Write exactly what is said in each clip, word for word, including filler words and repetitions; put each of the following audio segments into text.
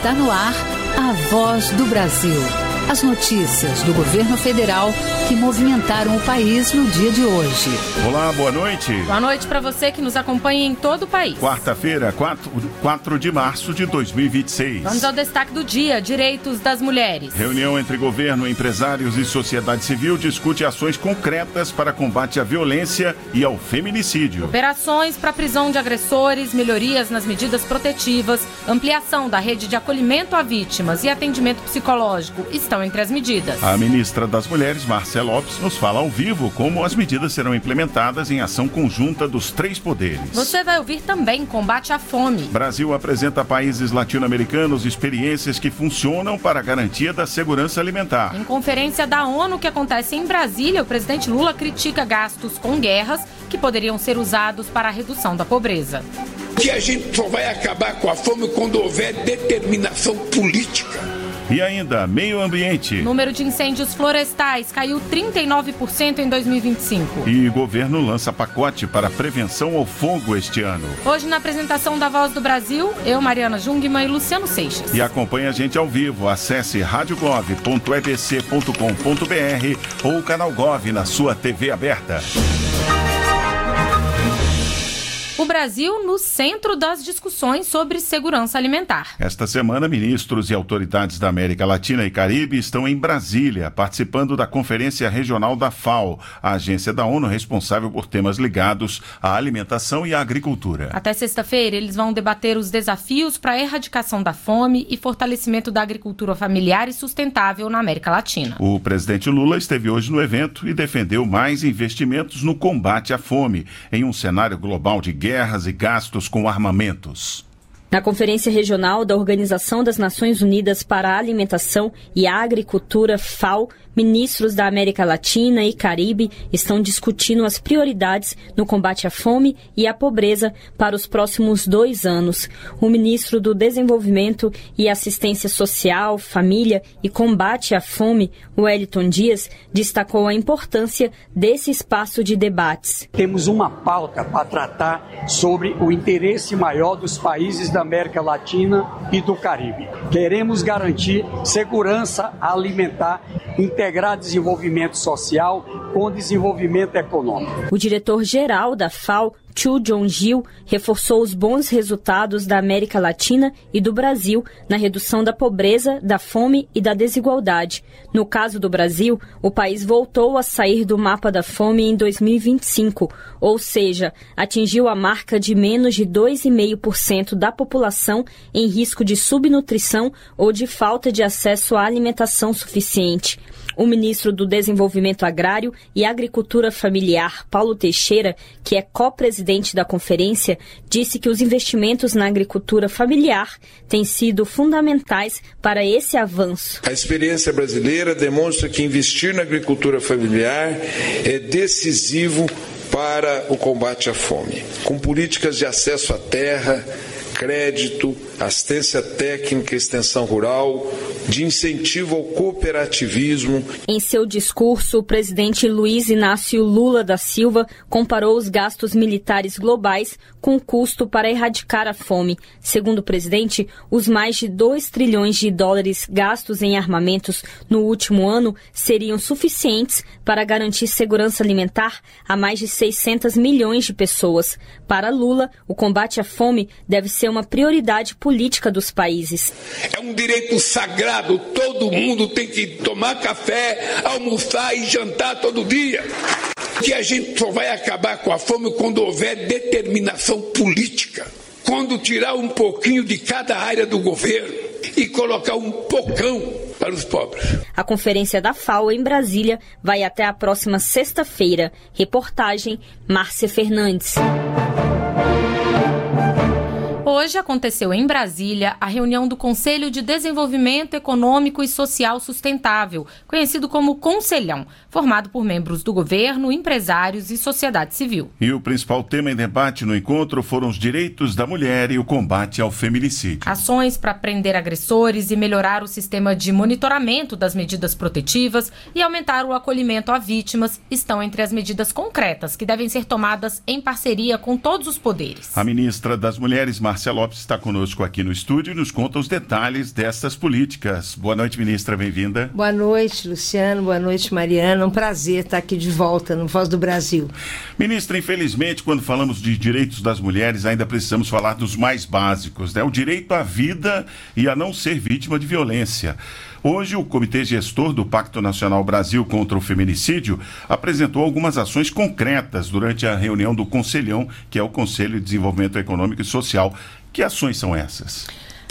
Está no ar a Voz do Brasil. As notícias do governo federal que movimentaram o país no dia de hoje. Olá, boa noite. Boa noite para você que nos acompanha em todo o país. Quarta-feira, quatro de março de dois mil e vinte e seis. Vamos ao destaque do dia: direitos das mulheres. Reunião entre governo, empresários e sociedade civil discute ações concretas para combate à violência e ao feminicídio. Operações para prisão de agressores, melhorias nas medidas protetivas, ampliação da rede de acolhimento a vítimas e atendimento psicológico estão entre as medidas. A ministra das Mulheres, Marcia Lopes, nos fala ao vivo como as medidas serão implementadas em ação conjunta dos três poderes. Você vai ouvir também combate à fome. Brasil apresenta a países latino-americanos experiências que funcionam para a garantia da segurança alimentar. Em conferência da ONU que acontece em Brasília, o presidente Lula critica gastos com guerras que poderiam ser usados para a redução da pobreza. Que a gente só vai acabar com a fome quando houver determinação política. E ainda, meio ambiente. O número de incêndios florestais caiu trinta e nove por cento em dois mil e vinte e cinco. E o governo lança pacote para prevenção ao fogo este ano. Hoje, na apresentação da Voz do Brasil, eu, Mariana Jungmann e Luciano Seixas. E acompanhe a gente ao vivo. Acesse radiogov ponto e b c ponto com ponto b r ou o canal Gov na sua T V aberta. O Brasil no centro das discussões sobre segurança alimentar. Esta semana, ministros e autoridades da América Latina e Caribe estão em Brasília, participando da Conferência Regional da FAO, a agência da ONU responsável por temas ligados à alimentação e à agricultura. Até sexta-feira, eles vão debater os desafios para a erradicação da fome e fortalecimento da agricultura familiar e sustentável na América Latina. O presidente Lula esteve hoje no evento e defendeu mais investimentos no combate à fome, em um cenário global de guerra. guerras e gastos com armamentos. Na Conferência Regional da Organização das Nações Unidas para a Alimentação e a Agricultura, FAO, ministros da América Latina e Caribe estão discutindo as prioridades no combate à fome e à pobreza para os próximos dois anos. O ministro do Desenvolvimento e Assistência Social, Família e Combate à Fome, Wellington Dias, destacou a importância desse espaço de debates. Temos uma pauta para tratar sobre o interesse maior dos países da América Latina e do Caribe. Queremos garantir segurança alimentar, integrar desenvolvimento social com desenvolvimento econômico. O diretor-geral da FAO, Chu Jong-il, reforçou os bons resultados da América Latina e do Brasil na redução da pobreza, da fome e da desigualdade. No caso do Brasil, o país voltou a sair do mapa da fome em dois mil e vinte e cinco, ou seja, atingiu a marca de menos de dois vírgula cinco por cento da população em risco de subnutrição ou de falta de acesso à alimentação suficiente. O ministro do Desenvolvimento Agrário e Agricultura Familiar, Paulo Teixeira, que é co-presidente da conferência, disse que os investimentos na agricultura familiar têm sido fundamentais para esse avanço. A experiência brasileira demonstra que investir na agricultura familiar é decisivo para o combate à fome. Com políticas de acesso à terra, crédito, assistência técnica, extensão rural, de incentivo ao cooperativismo. Em seu discurso, o presidente Luiz Inácio Lula da Silva comparou os gastos militares globais com o custo para erradicar a fome. Segundo o presidente, os mais de dois trilhões de dólares gastos em armamentos no último ano seriam suficientes para garantir segurança alimentar a mais de seiscentos milhões de pessoas. Para Lula, o combate à fome deve ser uma prioridade política dos países. É um direito sagrado, todo mundo tem que tomar café, almoçar e jantar todo dia. Que a gente só vai acabar com a fome quando houver determinação política. Quando tirar um pouquinho de cada área do governo e colocar um pocão para os pobres. A conferência da FAO em Brasília vai até a próxima sexta-feira. Reportagem Márcia Fernandes. Hoje aconteceu em Brasília a reunião do Conselho de Desenvolvimento Econômico e Social Sustentável, conhecido como Conselhão, formado por membros do governo, empresários e sociedade civil. E o principal tema em debate no encontro foram os direitos da mulher e o combate ao feminicídio. Ações para prender agressores e melhorar o sistema de monitoramento das medidas protetivas e aumentar o acolhimento a vítimas estão entre as medidas concretas que devem ser tomadas em parceria com todos os poderes. A ministra das Mulheres, Marcia Márcia Lopes está conosco aqui no estúdio e nos conta os detalhes destas políticas. Boa noite, ministra, bem-vinda. Boa noite, Luciano, boa noite, Mariana. Um prazer estar aqui de volta no Voz do Brasil. Ministra, infelizmente, quando falamos de direitos das mulheres, ainda precisamos falar dos mais básicos, né? O direito à vida e a não ser vítima de violência. Hoje, o Comitê Gestor do Pacto Nacional Brasil contra o Feminicídio apresentou algumas ações concretas durante a reunião do Conselhão, que é o Conselho de Desenvolvimento Econômico e Social. Que ações são essas?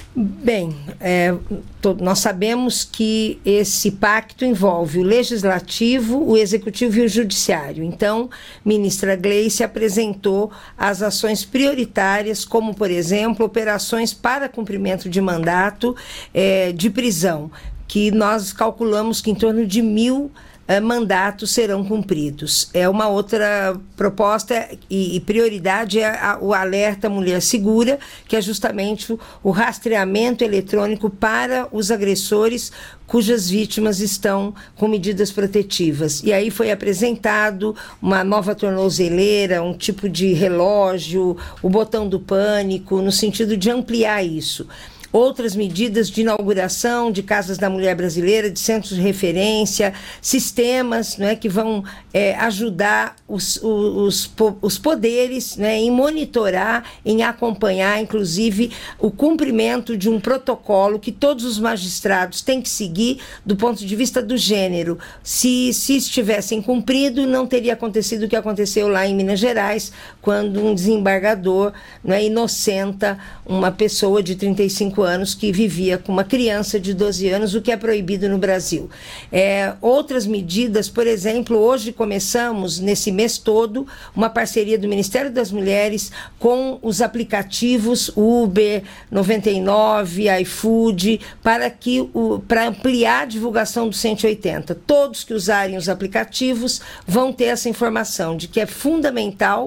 Bem, é, to, nós sabemos que esse pacto envolve o Legislativo, o Executivo e o Judiciário. Então, ministra Gleice apresentou as ações prioritárias, como, por exemplo, operações para cumprimento de mandato é, de prisão, que nós calculamos que em torno de mil uh, mandatos serão cumpridos. É uma outra proposta e, e prioridade é a, o alerta Mulher Segura, que é justamente o, o rastreamento eletrônico para os agressores cujas vítimas estão com medidas protetivas. E aí foi apresentado uma nova tornozeleira, um tipo de relógio, o botão do pânico, no sentido de ampliar isso. Outras medidas de inauguração de casas da mulher brasileira, de centros de referência, sistemas, né, que vão é, ajudar os, os, os poderes, né, em monitorar, em acompanhar, inclusive, o cumprimento de um protocolo que todos os magistrados têm que seguir do ponto de vista do gênero. Se, se estivessem cumprido, não teria acontecido o que aconteceu lá em Minas Gerais, quando um desembargador, né, inocenta uma pessoa de trinta e cinco anos que vivia com uma criança de doze anos, o que é proibido no Brasil. É, outras medidas, por exemplo, hoje começamos, nesse mês todo, uma parceria do Ministério das Mulheres com os aplicativos Uber, noventa e nove, iFood, para, que o, para ampliar a divulgação do cento e oitenta. Todos que usarem os aplicativos vão ter essa informação de que é fundamental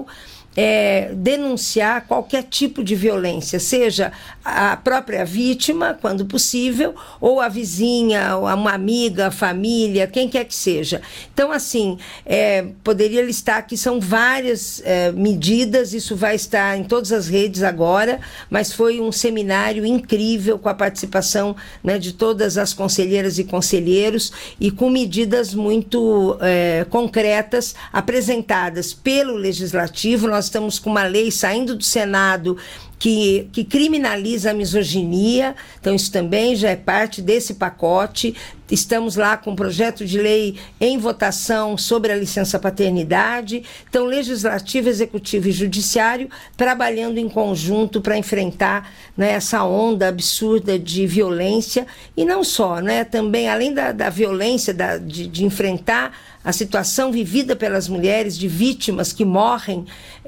É, denunciar qualquer tipo de violência, seja a própria vítima, quando possível, ou a vizinha, ou uma amiga, a família, quem quer que seja. Então, assim, é, poderia listar que são várias é, medidas, isso vai estar em todas as redes agora, mas foi um seminário incrível com a participação, né, de todas as conselheiras e conselheiros e com medidas muito é, concretas apresentadas pelo Legislativo. Nós estamos com uma lei saindo do Senado que, que criminaliza a misoginia, então isso também já é parte desse pacote. Estamos lá com um projeto de lei em votação sobre a licença paternidade. Então, Legislativo, Executivo e Judiciário trabalhando em conjunto para enfrentar, né, essa onda absurda de violência. E não só, né, também, além da, da violência, da, de, de enfrentar a situação vivida pelas mulheres, de vítimas que morrem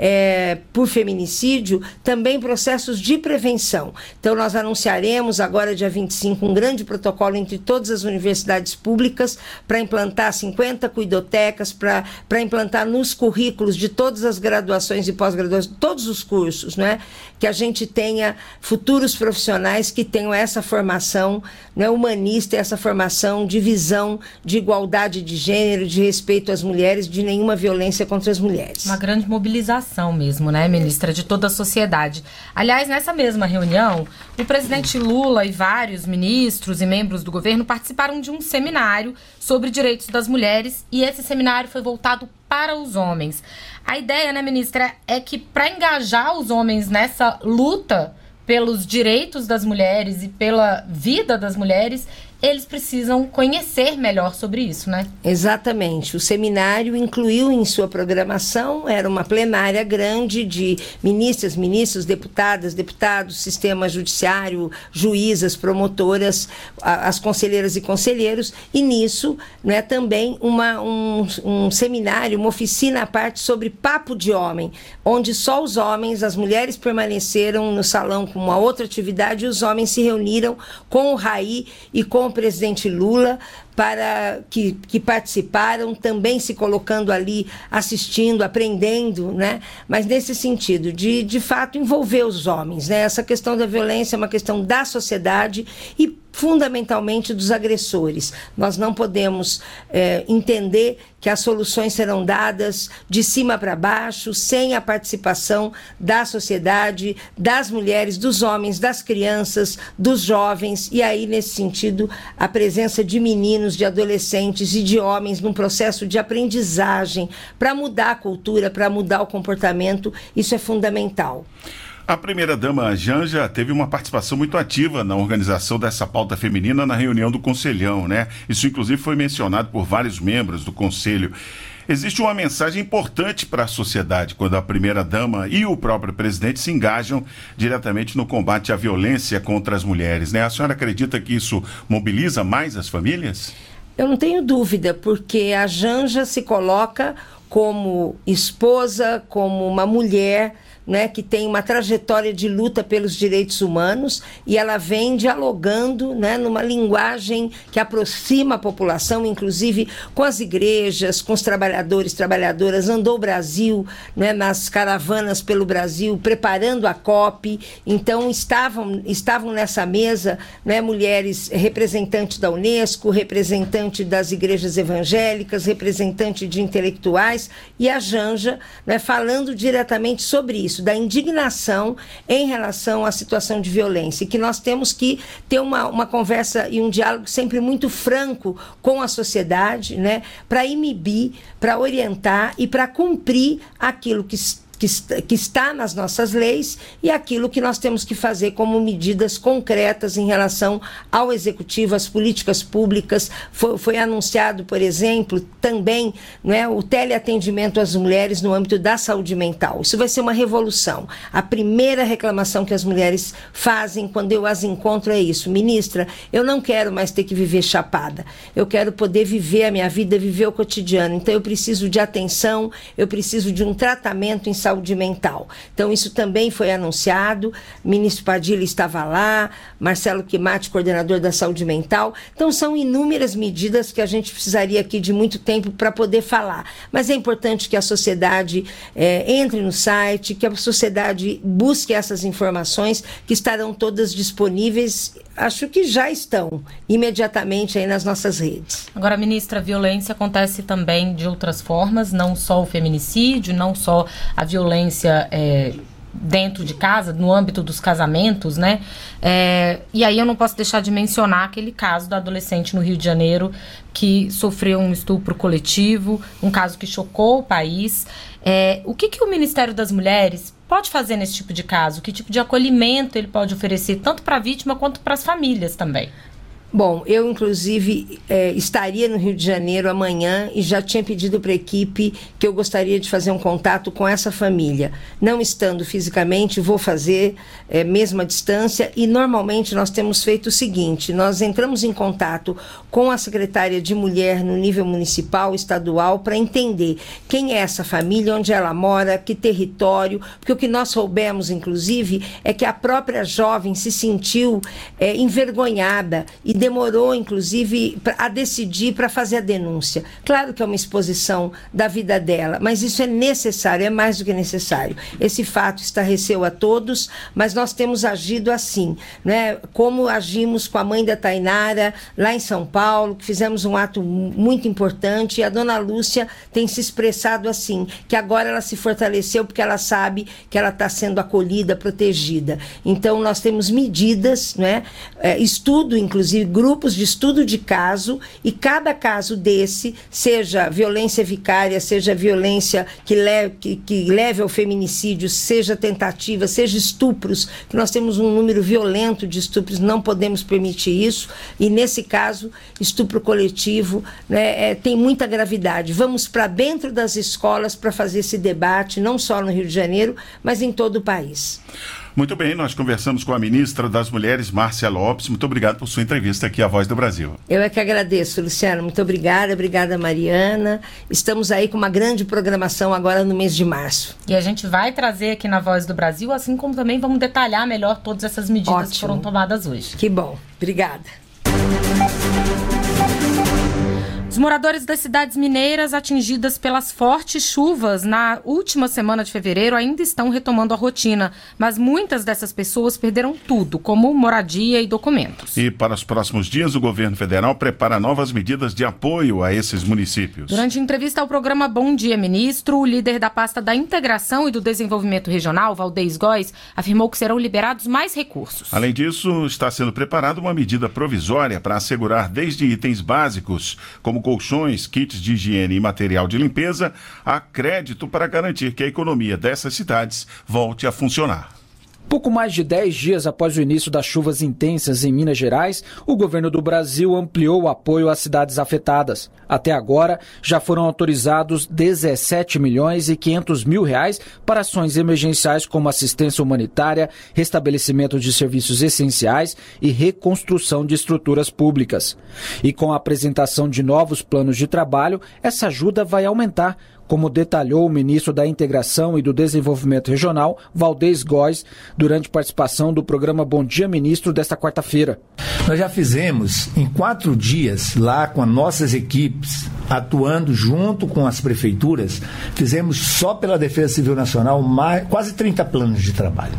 é, por feminicídio, também processos de prevenção. Então, nós anunciaremos agora, dia vinte e cinco, um grande protocolo entre todas as universidades públicas para implantar cinquenta cuidotecas, para implantar nos currículos de todas as graduações e pós-graduações, todos os cursos, né, que a gente tenha futuros profissionais que tenham essa formação, né, humanista, essa formação de visão de igualdade de gênero, de respeito às mulheres, de nenhuma violência contra as mulheres. Uma grande mobilização mesmo, né, ministra, de toda a sociedade. Aliás, nessa mesma reunião, o presidente Lula e vários ministros e membros do governo participaram de um seminário sobre direitos das mulheres e esse seminário foi voltado para os homens. A ideia, né, ministra, é que para engajar os homens nessa luta pelos direitos das mulheres e pela vida das mulheres, eles precisam conhecer melhor sobre isso, né? Exatamente. O seminário incluiu em sua programação, era uma plenária grande de ministras, ministros, deputadas, deputados, sistema judiciário, juízas, promotoras, as conselheiras e conselheiros, e nisso, né, também uma, um, um seminário, uma oficina à parte sobre papo de homem, onde só os homens, as mulheres permaneceram no salão com uma outra atividade e os homens se reuniram com o Raí e com o presidente Lula, para que, que participaram, também se colocando ali, assistindo, aprendendo, né? Mas nesse sentido, de, de fato envolver os homens, né? Essa questão da violência é uma questão da sociedade e fundamentalmente dos agressores. Nós não podemos é, entender que as soluções serão dadas de cima para baixo, sem a participação da sociedade, das mulheres, dos homens, das crianças, dos jovens, e aí, nesse sentido, a presença de meninos, de adolescentes e de homens num processo de aprendizagem para mudar a cultura, para mudar o comportamento, isso é fundamental. A primeira-dama Janja teve uma participação muito ativa na organização dessa pauta feminina na reunião do Conselhão, né? Isso, inclusive, foi mencionado por vários membros do Conselho. Existe uma mensagem importante para a sociedade quando a primeira-dama e o próprio presidente se engajam diretamente no combate à violência contra as mulheres, né? A senhora acredita que isso mobiliza mais as famílias? Eu não tenho dúvida, porque a Janja se coloca como esposa, como uma mulher, né, que tem uma trajetória de luta pelos direitos humanos, e ela vem dialogando, né, numa linguagem que aproxima a população, inclusive com as igrejas, com os trabalhadores, trabalhadoras. Andou o Brasil, né, nas caravanas pelo Brasil, preparando a COP. Então estavam, estavam nessa mesa, né, mulheres representantes da Unesco, representante das igrejas evangélicas, representante de intelectuais, e a Janja, né, falando diretamente sobre isso, da indignação em relação à situação de violência, e que nós temos que ter uma, uma conversa e um diálogo sempre muito franco com a sociedade, né, para inibir, para orientar e para cumprir aquilo que Que, que está nas nossas leis e aquilo que nós temos que fazer como medidas concretas em relação ao executivo, às políticas públicas. Foi, foi anunciado, por exemplo, também, né, o teleatendimento às mulheres no âmbito da saúde mental. Isso vai ser uma revolução. A primeira reclamação que as mulheres fazem quando eu as encontro é isso: ministra, eu não quero mais ter que viver chapada, eu quero poder viver a minha vida, viver o cotidiano, então eu preciso de atenção, eu preciso de um tratamento em saúde saúde mental. Então, isso também foi anunciado, o ministro Padilha estava lá, Marcelo Quimati, coordenador da saúde mental. Então, são inúmeras medidas que a gente precisaria aqui de muito tempo para poder falar. Mas é importante que a sociedade é, entre no site, que a sociedade busque essas informações, que estarão todas disponíveis, acho que já estão imediatamente aí nas nossas redes. Agora, ministra, a violência acontece também de outras formas, não só o feminicídio, não só a violência é, dentro de casa, no âmbito dos casamentos, né? É, e aí eu não posso deixar de mencionar aquele caso da adolescente no Rio de Janeiro que sofreu um estupro coletivo, um caso que chocou o país. É, o que, que o Ministério das Mulheres pode fazer nesse tipo de caso? Que tipo de acolhimento ele pode oferecer tanto para a vítima quanto para as famílias também? Bom, eu inclusive é, estaria no Rio de Janeiro amanhã e já tinha pedido para a equipe que eu gostaria de fazer um contato com essa família. Não estando fisicamente, vou fazer é, mesmo à distância, e normalmente nós temos feito o seguinte: nós entramos em contato com a secretária de Mulher no nível municipal, estadual, para entender quem é essa família, onde ela mora, que território, porque o que nós soubemos, inclusive, é que a própria jovem se sentiu é, envergonhada e demorou, inclusive, a decidir para fazer a denúncia. Claro que é uma exposição da vida dela, mas isso é necessário, é mais do que necessário. Esse fato estarreceu a todos, mas nós temos agido assim, né? Como agimos com a mãe da Tainara, lá em São Paulo, que fizemos um ato muito importante, e a dona Lúcia tem se expressado assim, que agora ela se fortaleceu porque ela sabe que ela está sendo acolhida, protegida. Então, nós temos medidas, né? É, estudo, inclusive, grupos de estudo de caso, e cada caso desse, seja violência vicária, seja violência que leve, que, que leve ao feminicídio, seja tentativa, seja estupros, que nós temos um número violento de estupros, não podemos permitir isso, e nesse caso, estupro coletivo, né, é, tem muita gravidade. Vamos para dentro das escolas para fazer esse debate, não só no Rio de Janeiro, mas em todo o país. Muito bem, nós conversamos com a ministra das Mulheres, Márcia Lopes. Muito obrigado por sua entrevista aqui à Voz do Brasil. Eu é que agradeço, Luciano. Muito obrigada, obrigada, Mariana. Estamos aí com uma grande programação agora no mês de março. E a gente vai trazer aqui na Voz do Brasil, assim como também vamos detalhar melhor todas essas medidas Ótimo. que foram tomadas hoje. Que bom. Obrigada. Os moradores das cidades mineiras atingidas pelas fortes chuvas na última semana de fevereiro ainda estão retomando a rotina, mas muitas dessas pessoas perderam tudo, como moradia e documentos. E para os próximos dias, o governo federal prepara novas medidas de apoio a esses municípios. Durante entrevista ao programa Bom Dia Ministro, o líder da pasta da Integração e do Desenvolvimento Regional, Valdez Góes, afirmou que serão liberados mais recursos. Além disso, está sendo preparada uma medida provisória para assegurar desde itens básicos, como colchões, kits de higiene e material de limpeza, a crédito para garantir que a economia dessas cidades volte a funcionar. Pouco mais de dez dias após o início das chuvas intensas em Minas Gerais, o governo do Brasil ampliou o apoio às cidades afetadas. Até agora, já foram autorizados dezessete milhões e quinhentos mil reais para ações emergenciais como assistência humanitária, restabelecimento de serviços essenciais e reconstrução de estruturas públicas. E com a apresentação de novos planos de trabalho, essa ajuda vai aumentar, como detalhou o ministro da Integração e do Desenvolvimento Regional, Valdez Góes, durante participação do programa Bom Dia Ministro desta quarta-feira. Nós já fizemos em quatro dias, lá com as nossas equipes, atuando junto com as prefeituras, fizemos só pela Defesa Civil Nacional mais, quase trinta planos de trabalho,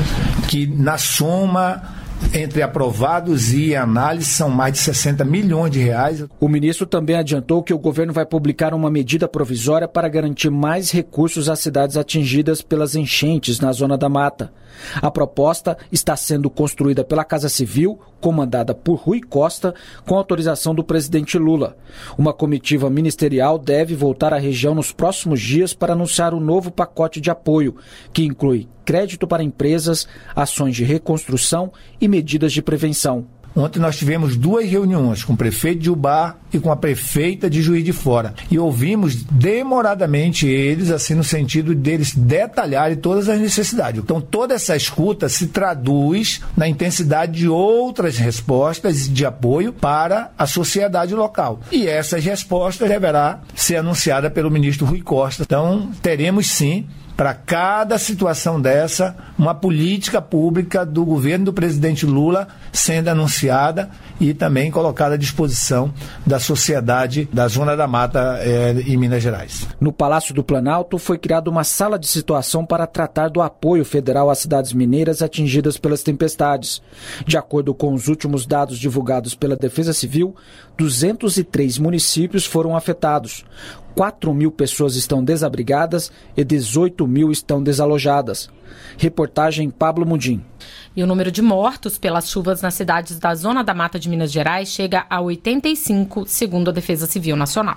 que na soma, entre aprovados e análise, são mais de sessenta milhões de reais. O ministro também adiantou que o governo vai publicar uma medida provisória para garantir mais recursos às cidades atingidas pelas enchentes na Zona da Mata. A proposta está sendo construída pela Casa Civil, comandada por Rui Costa, com autorização do presidente Lula. Uma comitiva ministerial deve voltar à região nos próximos dias para anunciar o novo pacote de apoio, que inclui crédito para empresas, ações de reconstrução e medidas de prevenção. Ontem nós tivemos duas reuniões com o prefeito de Ubá e com a prefeita de Juiz de Fora. E ouvimos demoradamente eles, assim, no sentido deles detalharem todas as necessidades. Então, toda essa escuta se traduz na intensidade de outras respostas de apoio para a sociedade local. E essas respostas deverá ser anunciada pelo ministro Rui Costa. Então, teremos sim, para cada situação dessa, uma política pública do governo do presidente Lula sendo anunciada e também colocada à disposição da sociedade da Zona da Mata eh, em Minas Gerais. No Palácio do Planalto foi criada uma sala de situação para tratar do apoio federal às cidades mineiras atingidas pelas tempestades. De acordo com os últimos dados divulgados pela Defesa Civil, duzentos e três municípios foram afetados. quatro mil pessoas estão desabrigadas e dezoito mil estão desalojadas. Reportagem Pablo Mundim. E o número de mortos pelas chuvas nas cidades da Zona da Mata de Minas Gerais chega a oitenta e cinco, segundo a Defesa Civil Nacional.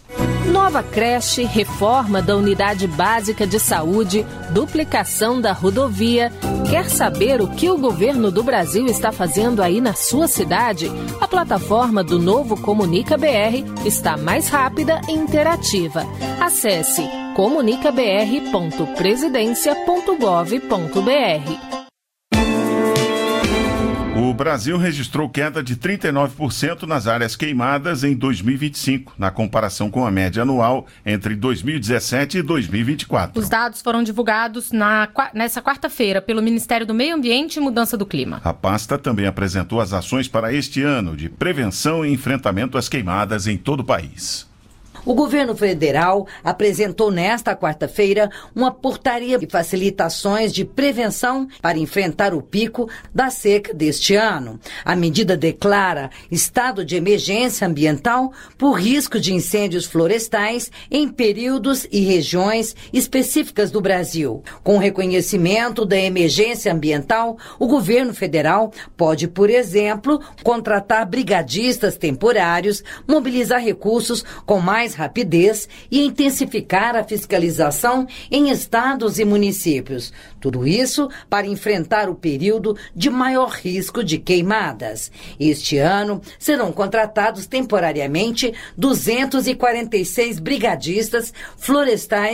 Nova creche, reforma da unidade básica de saúde, duplicação da rodovia. Quer saber o que o governo do Brasil está fazendo aí na sua cidade? A plataforma do Novo Comunica B R está mais rápida e interativa. Acesse comunica b r ponto presidencia ponto gov ponto b r. O Brasil registrou queda de trinta e nove por cento nas áreas queimadas em dois mil e vinte e cinco, na comparação com a média anual entre dois mil e dezessete e dois mil e vinte e quatro. Os dados foram divulgados na, nessa quarta-feira pelo Ministério do Meio Ambiente e Mudança do Clima. A pasta também apresentou as ações para este ano de prevenção e enfrentamento às queimadas em todo o país. O governo federal apresentou nesta quarta-feira uma portaria de facilitações de prevenção para enfrentar o pico da seca deste ano. A medida declara estado de emergência ambiental por risco de incêndios florestais em períodos e regiões específicas do Brasil. Com o reconhecimento da emergência ambiental, o governo federal pode, por exemplo, contratar brigadistas temporários, mobilizar recursos com mais rapidez e intensificar a fiscalização em estados e municípios. Tudo isso para enfrentar o período de maior risco de queimadas. Este ano serão contratados temporariamente duzentos e quarenta e seis brigadistas florestais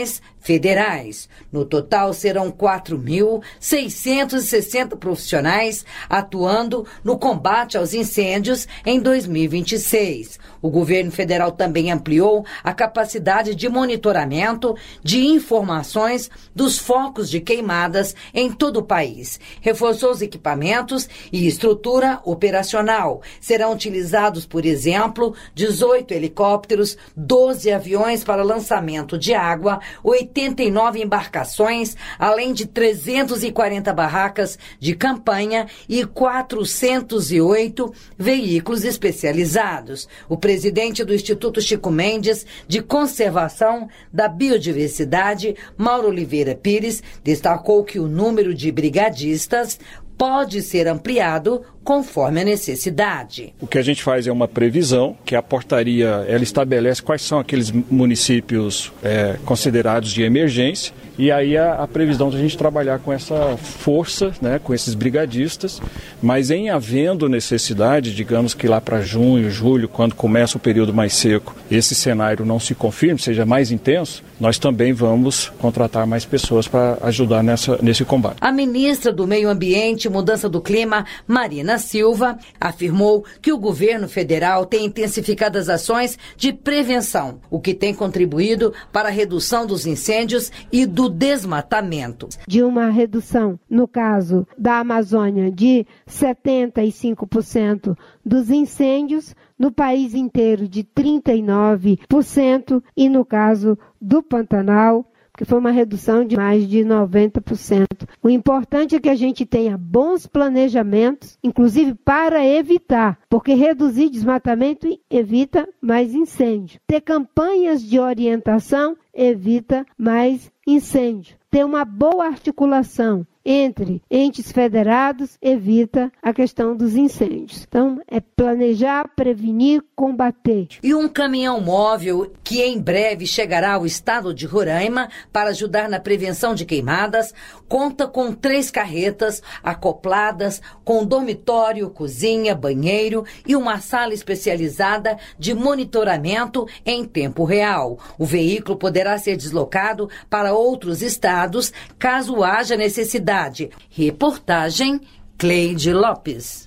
federais. No total, serão quatro mil seiscentos e sessenta profissionais atuando no combate aos incêndios em dois mil e vinte e seis. O governo federal também ampliou a capacidade de monitoramento de informações dos focos de queimadas em todo o país. Reforçou os equipamentos e estrutura operacional. Serão utilizados, por exemplo, dezoito helicópteros, doze aviões para lançamento de água, oitenta e nove embarcações, além de trezentas e quarenta barracas de campanha e quatrocentos e oito veículos especializados. O presidente do Instituto Chico Mendes de Conservação da Biodiversidade, Mauro Oliveira Pires, destacou que o número de brigadistas pode ser ampliado conforme a necessidade. O que a gente faz é uma previsão, que a portaria ela estabelece quais são aqueles municípios é, considerados de emergência, e aí a, a previsão de a gente trabalhar com essa força, né, com esses brigadistas, mas em havendo necessidade, digamos que lá para junho, julho, quando começa o período mais seco, esse cenário não se confirme, seja mais intenso, nós também vamos contratar mais pessoas para ajudar nessa, nesse combate. A ministra do Meio Ambiente e Mudança do Clima, Marina Silva, afirmou que o governo federal tem intensificado as ações de prevenção, o que tem contribuído para a redução dos incêndios e do desmatamento. De uma redução, no caso da Amazônia, de setenta e cinco por cento dos incêndios, no país inteiro de trinta e nove por cento e no caso do Pantanal, que foi uma redução de mais de noventa por cento. O importante é que a gente tenha bons planejamentos, inclusive para evitar, porque reduzir desmatamento evita mais incêndio. Ter campanhas de orientação evita mais incêndio. Ter uma boa articulação entre entes federados evita a questão dos incêndios. Então, é planejar, prevenir, combater. E um caminhão móvel que em breve chegará ao estado de Roraima para ajudar na prevenção de queimadas, conta com três carretas acopladas com dormitório, cozinha, banheiro e uma sala especializada de monitoramento em tempo real. O veículo poderá ser deslocado para outros estados caso haja necessidade. Reportagem Cleide Lopes.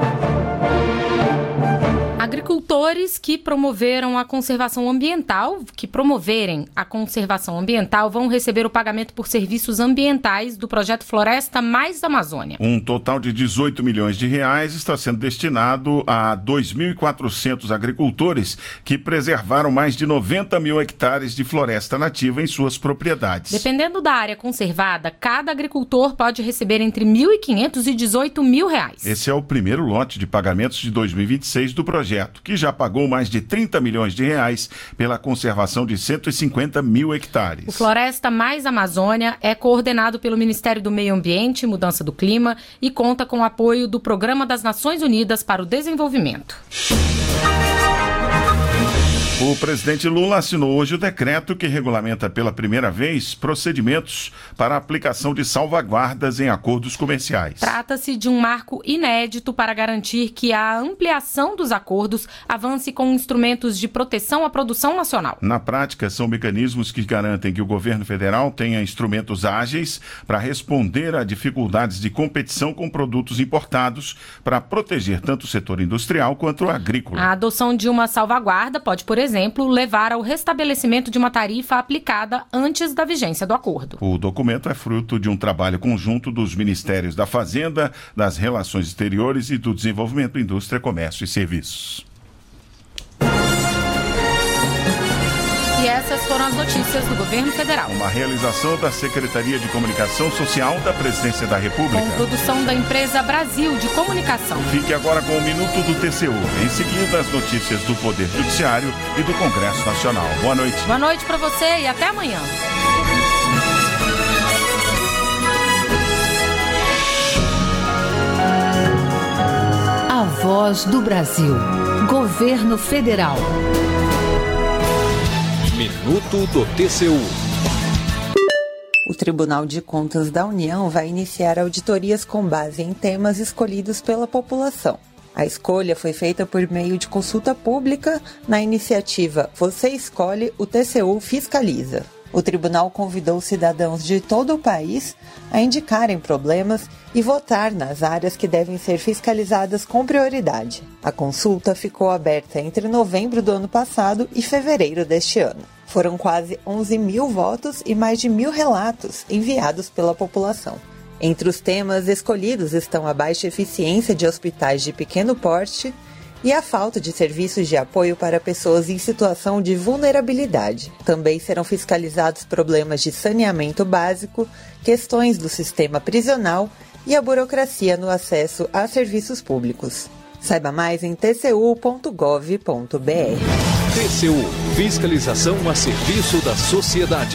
Agricultores que promoveram a conservação ambiental, que promoverem a conservação ambiental, vão receber o pagamento por serviços ambientais do projeto Floresta Mais Amazônia. Um total de dezoito milhões de reais está sendo destinado a dois mil e quatrocentos agricultores que preservaram mais de noventa mil hectares de floresta nativa em suas propriedades. Dependendo da área conservada, cada agricultor pode receber entre mil e quinhentos e dezoito mil reais. Esse é o primeiro lote de pagamentos de dois mil e vinte e seis do projeto, que já pagou mais de trinta milhões de reais pela conservação de cento e cinquenta mil hectares. O Floresta Mais Amazônia é coordenado pelo Ministério do Meio Ambiente e Mudança do Clima e conta com o apoio do Programa das Nações Unidas para o Desenvolvimento. O presidente Lula assinou hoje o decreto que regulamenta pela primeira vez procedimentos para a aplicação de salvaguardas em acordos comerciais. Trata-se de um marco inédito para garantir que a ampliação dos acordos avance com instrumentos de proteção à produção nacional. Na prática, são mecanismos que garantem que o governo federal tenha instrumentos ágeis para responder a dificuldades de competição com produtos importados para proteger tanto o setor industrial quanto o agrícola. A adoção de uma salvaguarda pode, por exemplo, exemplo, levar ao restabelecimento de uma tarifa aplicada antes da vigência do acordo. O documento é fruto de um trabalho conjunto dos Ministérios da Fazenda, das Relações Exteriores e do Desenvolvimento, Indústria, Comércio e Serviços. E essas foram as notícias do Governo Federal. Uma realização da Secretaria de Comunicação Social da Presidência da República. Com produção da empresa Brasil de Comunicação. Fique agora com o Minuto do T C U. Em seguida, as notícias do Poder Judiciário e do Congresso Nacional. Boa noite. Boa noite para você e até amanhã. A Voz do Brasil. Governo Federal. Minuto do T C U. O Tribunal de Contas da União vai iniciar auditorias com base em temas escolhidos pela população. A escolha foi feita por meio de consulta pública na iniciativa Você Escolhe, o T C U Fiscaliza. O tribunal convidou cidadãos de todo o país a indicarem problemas e votar nas áreas que devem ser fiscalizadas com prioridade. A consulta ficou aberta entre novembro do ano passado e fevereiro deste ano. Foram quase onze mil votos e mais de mil relatos enviados pela população. Entre os temas escolhidos estão a baixa eficiência de hospitais de pequeno porte e a falta de serviços de apoio para pessoas em situação de vulnerabilidade. Também serão fiscalizados problemas de saneamento básico, questões do sistema prisional e a burocracia no acesso a serviços públicos. Saiba mais em t c u ponto gov ponto b r. T C U – Fiscalização a serviço da sociedade.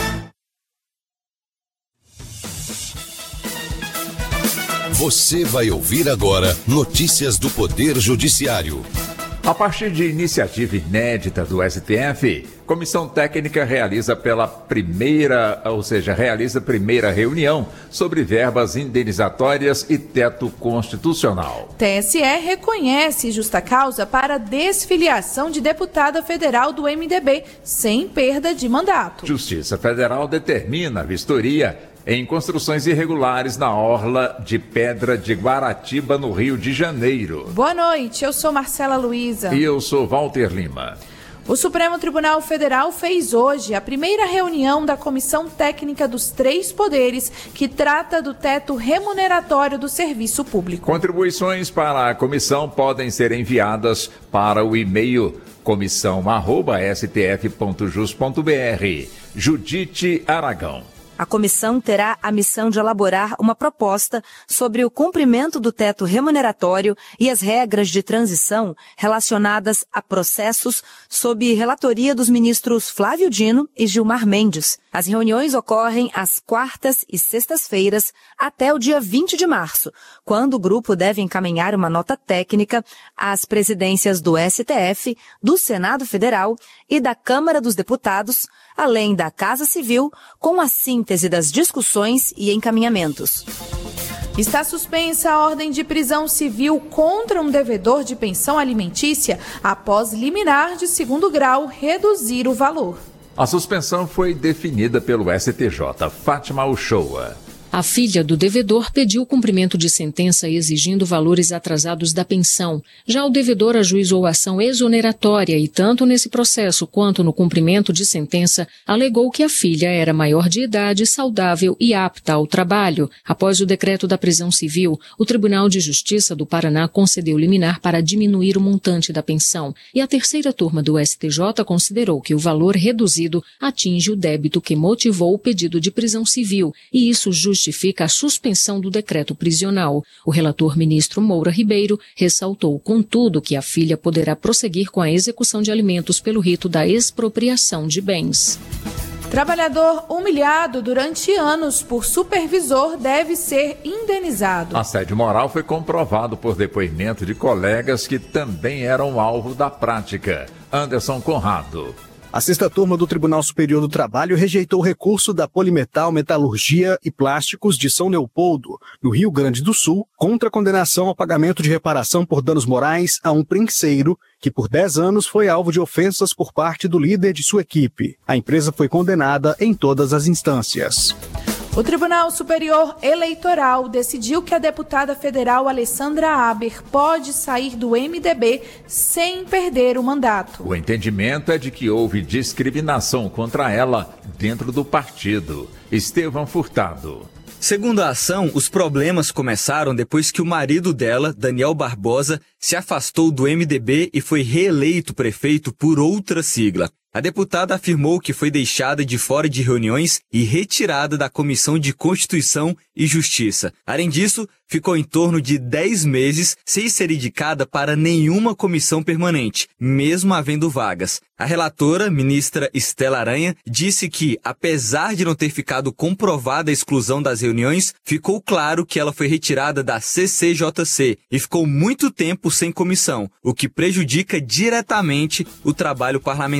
Você vai ouvir agora notícias do Poder Judiciário. A partir de iniciativa inédita do S T F, Comissão Técnica realiza pela primeira, ou seja, realiza a primeira reunião sobre verbas indenizatórias e teto constitucional. T S E reconhece justa causa para desfiliação de deputada federal do M D B, sem perda de mandato. Justiça Federal determina a vistoria em construções irregulares na orla de Pedra de Guaratiba, no Rio de Janeiro. Boa noite, eu sou Marcela Luiza. E eu sou Walter Lima. O Supremo Tribunal Federal fez hoje a primeira reunião da Comissão Técnica dos Três Poderes, que trata do teto remuneratório do serviço público. Contribuições para a comissão podem ser enviadas para o e-mail comissão arroba s t f ponto jus ponto b r. Judite Aragão. A comissão terá a missão de elaborar uma proposta sobre o cumprimento do teto remuneratório e as regras de transição relacionadas a processos sob relatoria dos ministros Flávio Dino e Gilmar Mendes. As reuniões ocorrem às quartas e sextas-feiras até o dia vinte de março, quando o grupo deve encaminhar uma nota técnica às presidências do S T F, do Senado Federal e da Câmara dos Deputados, além da Casa Civil, com a síntese das discussões e encaminhamentos. Está suspensa a ordem de prisão civil contra um devedor de pensão alimentícia após liminar de segundo grau reduzir o valor. A suspensão foi definida pelo S T J. Fátima Uchoa. A filha do devedor pediu o cumprimento de sentença exigindo valores atrasados da pensão. Já o devedor ajuizou a ação exoneratória e, tanto nesse processo quanto no cumprimento de sentença, alegou que a filha era maior de idade, saudável e apta ao trabalho. Após o decreto da prisão civil, o Tribunal de Justiça do Paraná concedeu liminar para diminuir o montante da pensão e a terceira turma do S T J considerou que o valor reduzido atinge o débito que motivou o pedido de prisão civil e isso justifica justifica a suspensão do decreto prisional. O relator ministro Moura Ribeiro ressaltou, contudo, que a filha poderá prosseguir com a execução de alimentos pelo rito da expropriação de bens. Trabalhador humilhado durante anos por supervisor deve ser indenizado. Assédio moral foi comprovado por depoimento de colegas que também eram alvo da prática. Anderson Conrado. A sexta turma do Tribunal Superior do Trabalho rejeitou o recurso da Polimetal Metalurgia e Plásticos de São Leopoldo, no Rio Grande do Sul, contra a condenação ao pagamento de reparação por danos morais a um prenseiro que por dez anos foi alvo de ofensas por parte do líder de sua equipe. A empresa foi condenada em todas as instâncias. O Tribunal Superior Eleitoral decidiu que a deputada federal Alessandra Haber pode sair do M D B sem perder o mandato. O entendimento é de que houve discriminação contra ela dentro do partido. Estevão Furtado. Segundo a ação, os problemas começaram depois que o marido dela, Daniel Barbosa, se afastou do M D B e foi reeleito prefeito por outra sigla. A deputada afirmou que foi deixada de fora de reuniões e retirada da Comissão de Constituição e Justiça. Além disso, ficou em torno de dez meses sem ser indicada para nenhuma comissão permanente, mesmo havendo vagas. A relatora, ministra Estela Aranha, disse que, apesar de não ter ficado comprovada a exclusão das reuniões, ficou claro que ela foi retirada da C C J C e ficou muito tempo sem comissão, o que prejudica diretamente o trabalho parlamentar.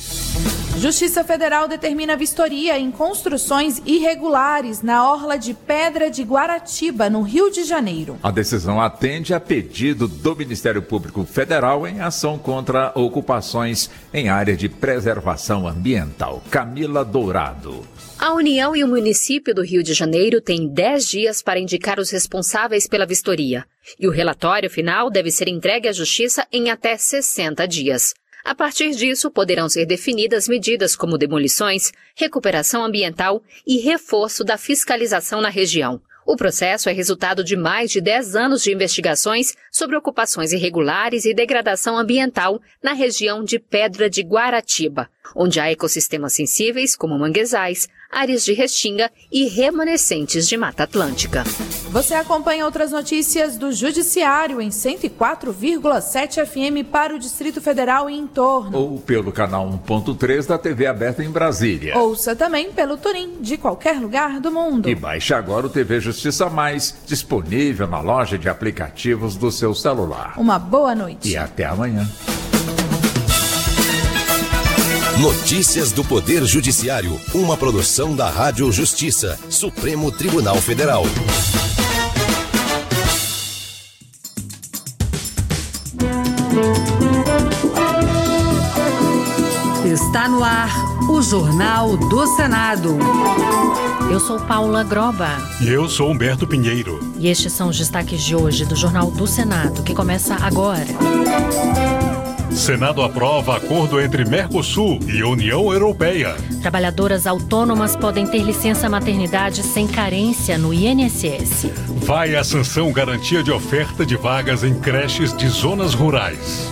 Justiça Federal determina vistoria em construções irregulares na orla de Pedra de Guaratiba, no Rio de Janeiro. A decisão atende a pedido do Ministério Público Federal em ação contra ocupações em área de preservação ambiental. Camila Dourado. A União e o município do Rio de Janeiro têm dez dias para indicar os responsáveis pela vistoria. E o relatório final deve ser entregue à Justiça em até sessenta dias. A partir disso, poderão ser definidas medidas como demolições, recuperação ambiental e reforço da fiscalização na região. O processo é resultado de mais de dez anos de investigações sobre ocupações irregulares e degradação ambiental na região de Pedra de Guaratiba, onde há ecossistemas sensíveis como manguezais, áreas de restinga e remanescentes de Mata Atlântica. Você acompanha outras notícias do Judiciário em cento e quatro vírgula sete F M para o Distrito Federal e em torno. Ou pelo canal um ponto três da T V aberta em Brasília. Ouça também pelo Turim, de qualquer lugar do mundo. E baixe agora o T V Justiça Mais, disponível na loja de aplicativos do seu celular. Uma boa noite. E até amanhã. Notícias do Poder Judiciário, uma produção da Rádio Justiça, Supremo Tribunal Federal. Está no ar o Jornal do Senado. Eu sou Paula Groba. E eu sou Humberto Pinheiro. E estes são os destaques de hoje do Jornal do Senado, que começa agora. Senado aprova acordo entre Mercosul e União Europeia. Trabalhadoras autônomas podem ter licença maternidade sem carência no I N S S. Vai a sanção garantia de oferta de vagas em creches de zonas rurais.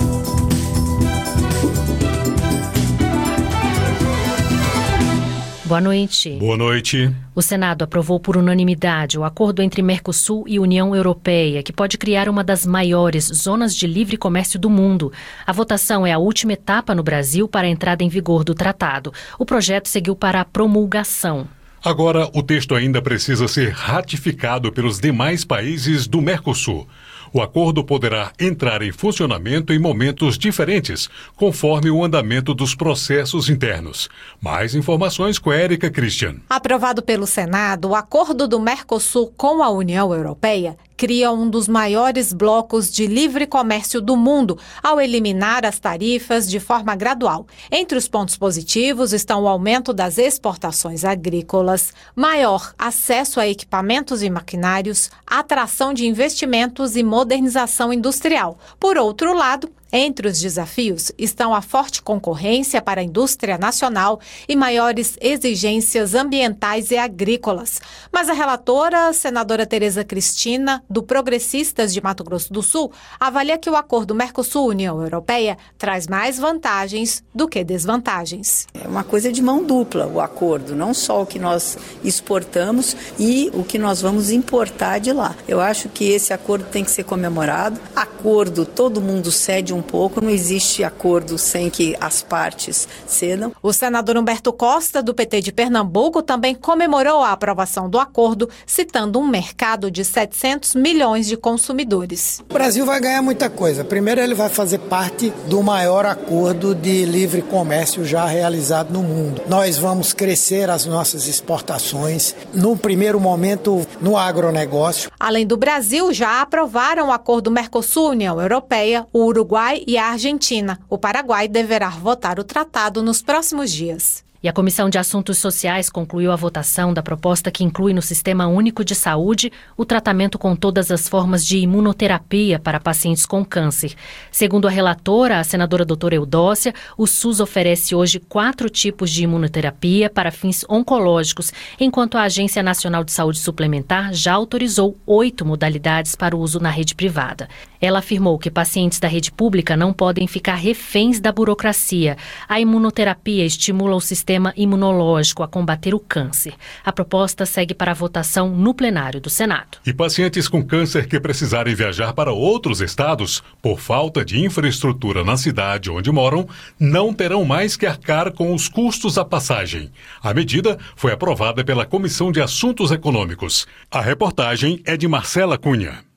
Boa noite. Boa noite. O Senado aprovou por unanimidade o acordo entre Mercosul e União Europeia, que pode criar uma das maiores zonas de livre comércio do mundo. A votação é a última etapa no Brasil para a entrada em vigor do tratado. O projeto seguiu para a promulgação. Agora, o texto ainda precisa ser ratificado pelos demais países do Mercosul. O acordo poderá entrar em funcionamento em momentos diferentes, conforme o andamento dos processos internos. Mais informações com Érica Christian. Aprovado pelo Senado, o acordo do Mercosul com a União Europeia cria um dos maiores blocos de livre comércio do mundo, ao eliminar as tarifas de forma gradual. Entre os pontos positivos estão o aumento das exportações agrícolas, maior acesso a equipamentos e maquinários, atração de investimentos e modernização industrial. Por outro lado, entre os desafios estão a forte concorrência para a indústria nacional e maiores exigências ambientais e agrícolas. Mas a relatora, a senadora Tereza Cristina, do Progressistas de Mato Grosso do Sul, avalia que o acordo Mercosul-União Europeia traz mais vantagens do que desvantagens. É uma coisa de mão dupla o acordo, não só o que nós exportamos e o que nós vamos importar de lá. Eu acho que esse acordo tem que ser comemorado. Acordo, todo mundo cede um pouco, não existe acordo sem que as partes cedam. O senador Humberto Costa, do P T de Pernambuco, também comemorou a aprovação do acordo, citando um mercado de setecentos milhões de consumidores. O Brasil vai ganhar muita coisa. Primeiro, ele vai fazer parte do maior acordo de livre comércio já realizado no mundo. Nós vamos crescer as nossas exportações, no primeiro momento, no agronegócio. Além do Brasil, já aprovaram o acordo Mercosul-União Europeia, o Uruguai e a Argentina. O Paraguai deverá votar o tratado nos próximos dias. E a Comissão de Assuntos Sociais concluiu a votação da proposta que inclui no Sistema Único de Saúde o tratamento com todas as formas de imunoterapia para pacientes com câncer. Segundo a relatora, a senadora doutora Eudócia, o SUS oferece hoje quatro tipos de imunoterapia para fins oncológicos, enquanto a Agência Nacional de Saúde Suplementar já autorizou oito modalidades para o uso na rede privada. Ela afirmou que pacientes da rede pública não podem ficar reféns da burocracia. A imunoterapia estimula o sistema imunológico a combater o câncer. A proposta segue para a votação no plenário do Senado. E pacientes com câncer que precisarem viajar para outros estados por falta de infraestrutura na cidade onde moram, não terão mais que arcar com os custos da passagem. A medida foi aprovada pela Comissão de Assuntos Econômicos. A reportagem é de Marcela Cunha.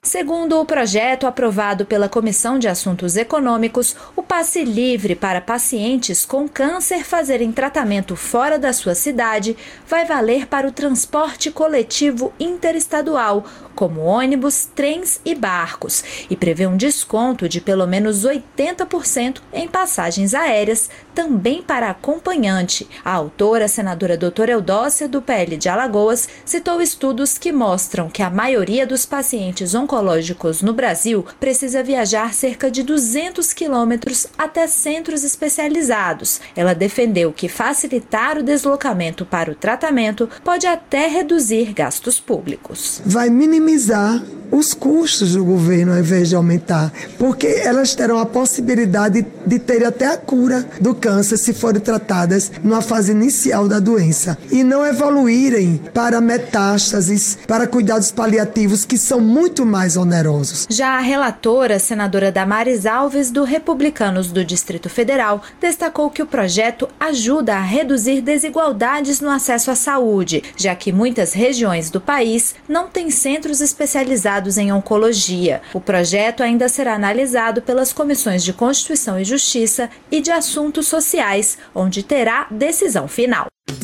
Segundo o projeto aprovado pela Comissão de Assuntos Econômicos, o passe livre para pacientes com câncer fazerem tratamento fora da sua cidade vai valer para o transporte coletivo interestadual, como ônibus, trens e barcos, e prevê um desconto de pelo menos oitenta por cento em passagens aéreas, também para acompanhante. A autora, a senadora doutora Eudócia, do P L de Alagoas, citou estudos que mostram que a maioria dos pacientes oncológicos no Brasil precisa viajar cerca de duzentos quilômetros até centros especializados. Ela defendeu que facilitar o deslocamento para o tratamento pode até reduzir gastos públicos. Vai minimizar os custos do governo ao invés de aumentar, porque elas terão a possibilidade de ter até a cura do câncer se forem tratadas numa fase inicial da doença e não evoluírem para metástases, para cuidados paliativos que são muito mais onerosos. Já a relatora, a senadora Damares Alves, do Republicanos do Distrito Federal, destacou que o projeto ajuda a reduzir desigualdades no acesso à saúde, já que muitas regiões do país não têm centros especializados em oncologia. O projeto ainda será analisado pelas comissões de Constituição e Justiça e de Assuntos Sociais, onde terá decisão final.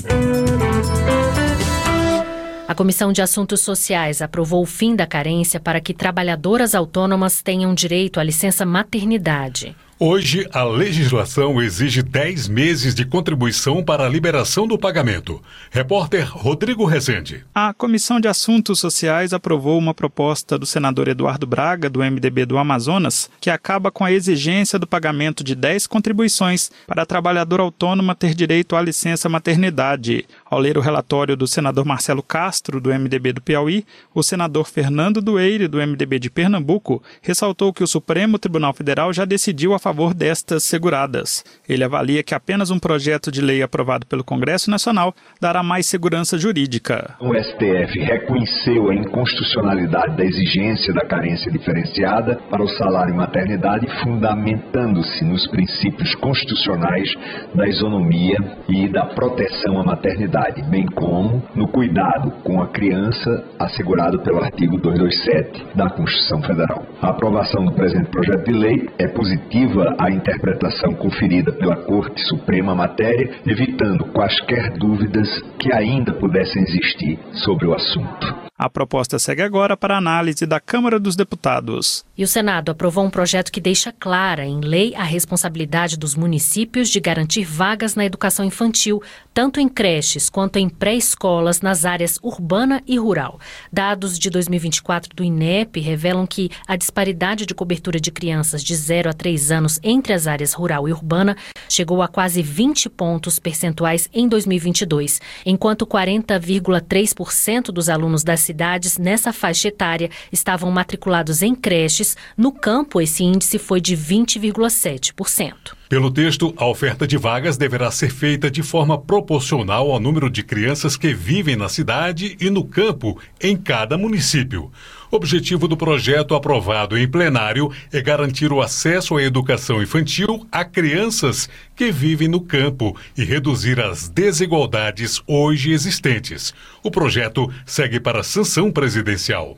A Comissão de Assuntos Sociais aprovou o fim da carência para que trabalhadoras autônomas tenham direito à licença maternidade. Hoje, a legislação exige dez meses de contribuição para a liberação do pagamento. Repórter Rodrigo Rezende. A Comissão de Assuntos Sociais aprovou uma proposta do senador Eduardo Braga, do M D B do Amazonas, que acaba com a exigência do pagamento de dez contribuições para a trabalhadora autônoma ter direito à licença maternidade. Ao ler o relatório do senador Marcelo Castro, do M D B do Piauí, o senador Fernando Dueire, do M D B de Pernambuco, ressaltou que o Supremo Tribunal Federal já decidiu a favor destas seguradas. Ele avalia que apenas um projeto de lei aprovado pelo Congresso Nacional dará mais segurança jurídica. O S T F reconheceu a inconstitucionalidade da exigência da carência diferenciada para o salário e maternidade, fundamentando-se nos princípios constitucionais da isonomia e da proteção à maternidade, bem como no cuidado com a criança assegurado pelo artigo duzentos e vinte e sete da Constituição Federal. A aprovação do presente projeto de lei é positiva a interpretação conferida pela Corte Suprema à matéria, evitando quaisquer dúvidas que ainda pudessem existir sobre o assunto. A proposta segue agora para análise da Câmara dos Deputados. E o Senado aprovou um projeto que deixa clara em lei a responsabilidade dos municípios de garantir vagas na educação infantil, tanto em creches quanto em pré-escolas nas áreas urbana e rural. Dados de dois mil e vinte e quatro do INEP revelam que a disparidade de cobertura de crianças de zero a três anos entre as áreas rural e urbana chegou a quase vinte pontos percentuais em dois mil e vinte e dois, enquanto quarenta vírgula três por cento dos alunos das cidades nessa faixa etária estavam matriculados em creches. No campo, esse índice foi de vinte vírgula sete por cento. Pelo texto, a oferta de vagas deverá ser feita de forma proporcional ao número de crianças que vivem na cidade e no campo em cada município. O objetivo do projeto aprovado em plenário é garantir o acesso à educação infantil a crianças que vivem no campo e reduzir as desigualdades hoje existentes. O projeto segue para a sanção presidencial.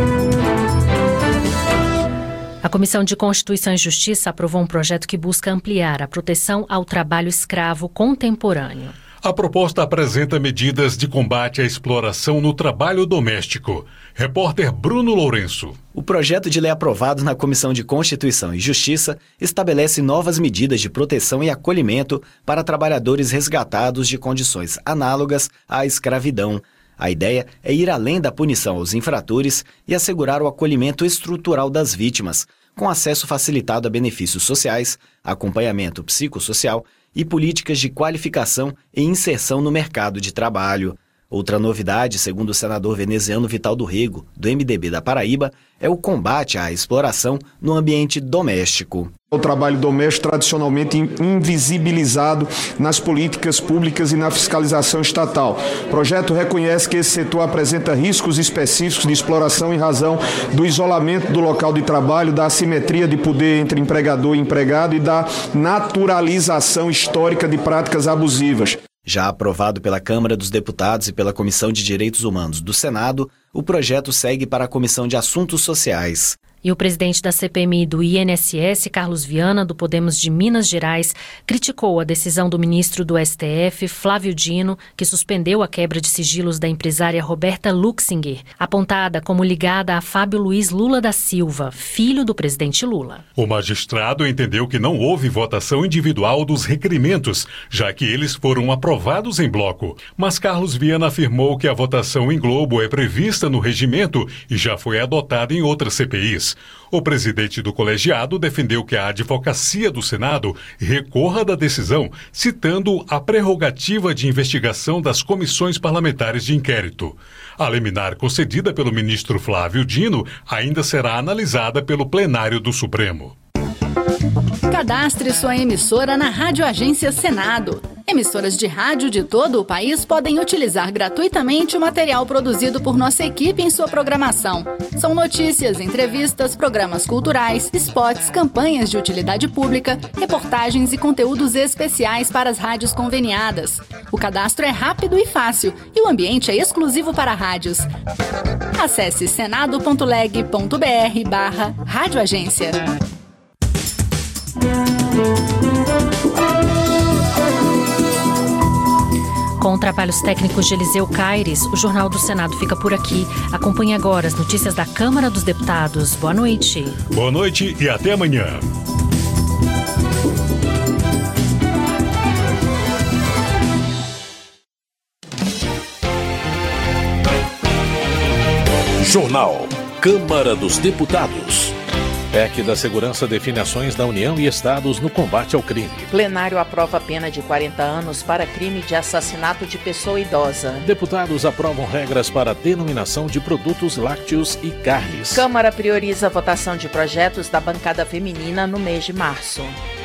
A Comissão de Constituição e Justiça aprovou um projeto que busca ampliar a proteção ao trabalho escravo contemporâneo. A proposta apresenta medidas de combate à exploração no trabalho doméstico. Repórter Bruno Lourenço. O projeto de lei aprovado na Comissão de Constituição e Justiça estabelece novas medidas de proteção e acolhimento para trabalhadores resgatados de condições análogas à escravidão. A ideia é ir além da punição aos infratores e assegurar o acolhimento estrutural das vítimas, com acesso facilitado a benefícios sociais, acompanhamento psicossocial e políticas de qualificação e inserção no mercado de trabalho. Outra novidade, segundo o senador veneziano Vital do Rego, do M D B da Paraíba, é o combate à exploração no ambiente doméstico. O trabalho doméstico tradicionalmente invisibilizado nas políticas públicas e na fiscalização estatal. O projeto reconhece que esse setor apresenta riscos específicos de exploração em razão do isolamento do local de trabalho, da assimetria de poder entre empregador e empregado e da naturalização histórica de práticas abusivas. Já aprovado pela Câmara dos Deputados e pela Comissão de Direitos Humanos do Senado, o projeto segue para a Comissão de Assuntos Sociais. E o presidente da C P M I do I N S S, Carlos Viana, do Podemos de Minas Gerais, criticou a decisão do ministro do S T F, Flávio Dino, que suspendeu a quebra de sigilos da empresária Roberta Luxinger, apontada como ligada a Fábio Luiz Lula da Silva, filho do presidente Lula. O magistrado entendeu que não houve votação individual dos requerimentos, já que eles foram aprovados em bloco. Mas Carlos Viana afirmou que a votação em globo é prevista no regimento e já foi adotada em outras C P Is. O presidente do colegiado defendeu que a advocacia do Senado recorra da decisão, citando a prerrogativa de investigação das comissões parlamentares de inquérito. A liminar concedida pelo ministro Flávio Dino ainda será analisada pelo plenário do Supremo. Cadastre sua emissora na Rádio Agência Senado. Emissoras de rádio de todo o país podem utilizar gratuitamente o material produzido por nossa equipe em sua programação. São notícias, entrevistas, programas culturais, spots, campanhas de utilidade pública, reportagens e conteúdos especiais para as rádios conveniadas. O cadastro é rápido e fácil e o ambiente é exclusivo para rádios. Acesse senado.leg.br barra Rádio Agência. Com trabalhos técnicos de Eliseu Caires, o Jornal do Senado fica por aqui. Acompanhe agora as notícias da Câmara dos Deputados. Boa noite. Boa noite e até amanhã. Jornal Câmara dos Deputados. P E C da Segurança define ações da União e Estados no combate ao crime. Plenário aprova pena de quarenta anos para crime de assassinato de pessoa idosa. Deputados aprovam regras para a denominação de produtos lácteos e carnes. Câmara prioriza a votação de projetos da bancada feminina no mês de março.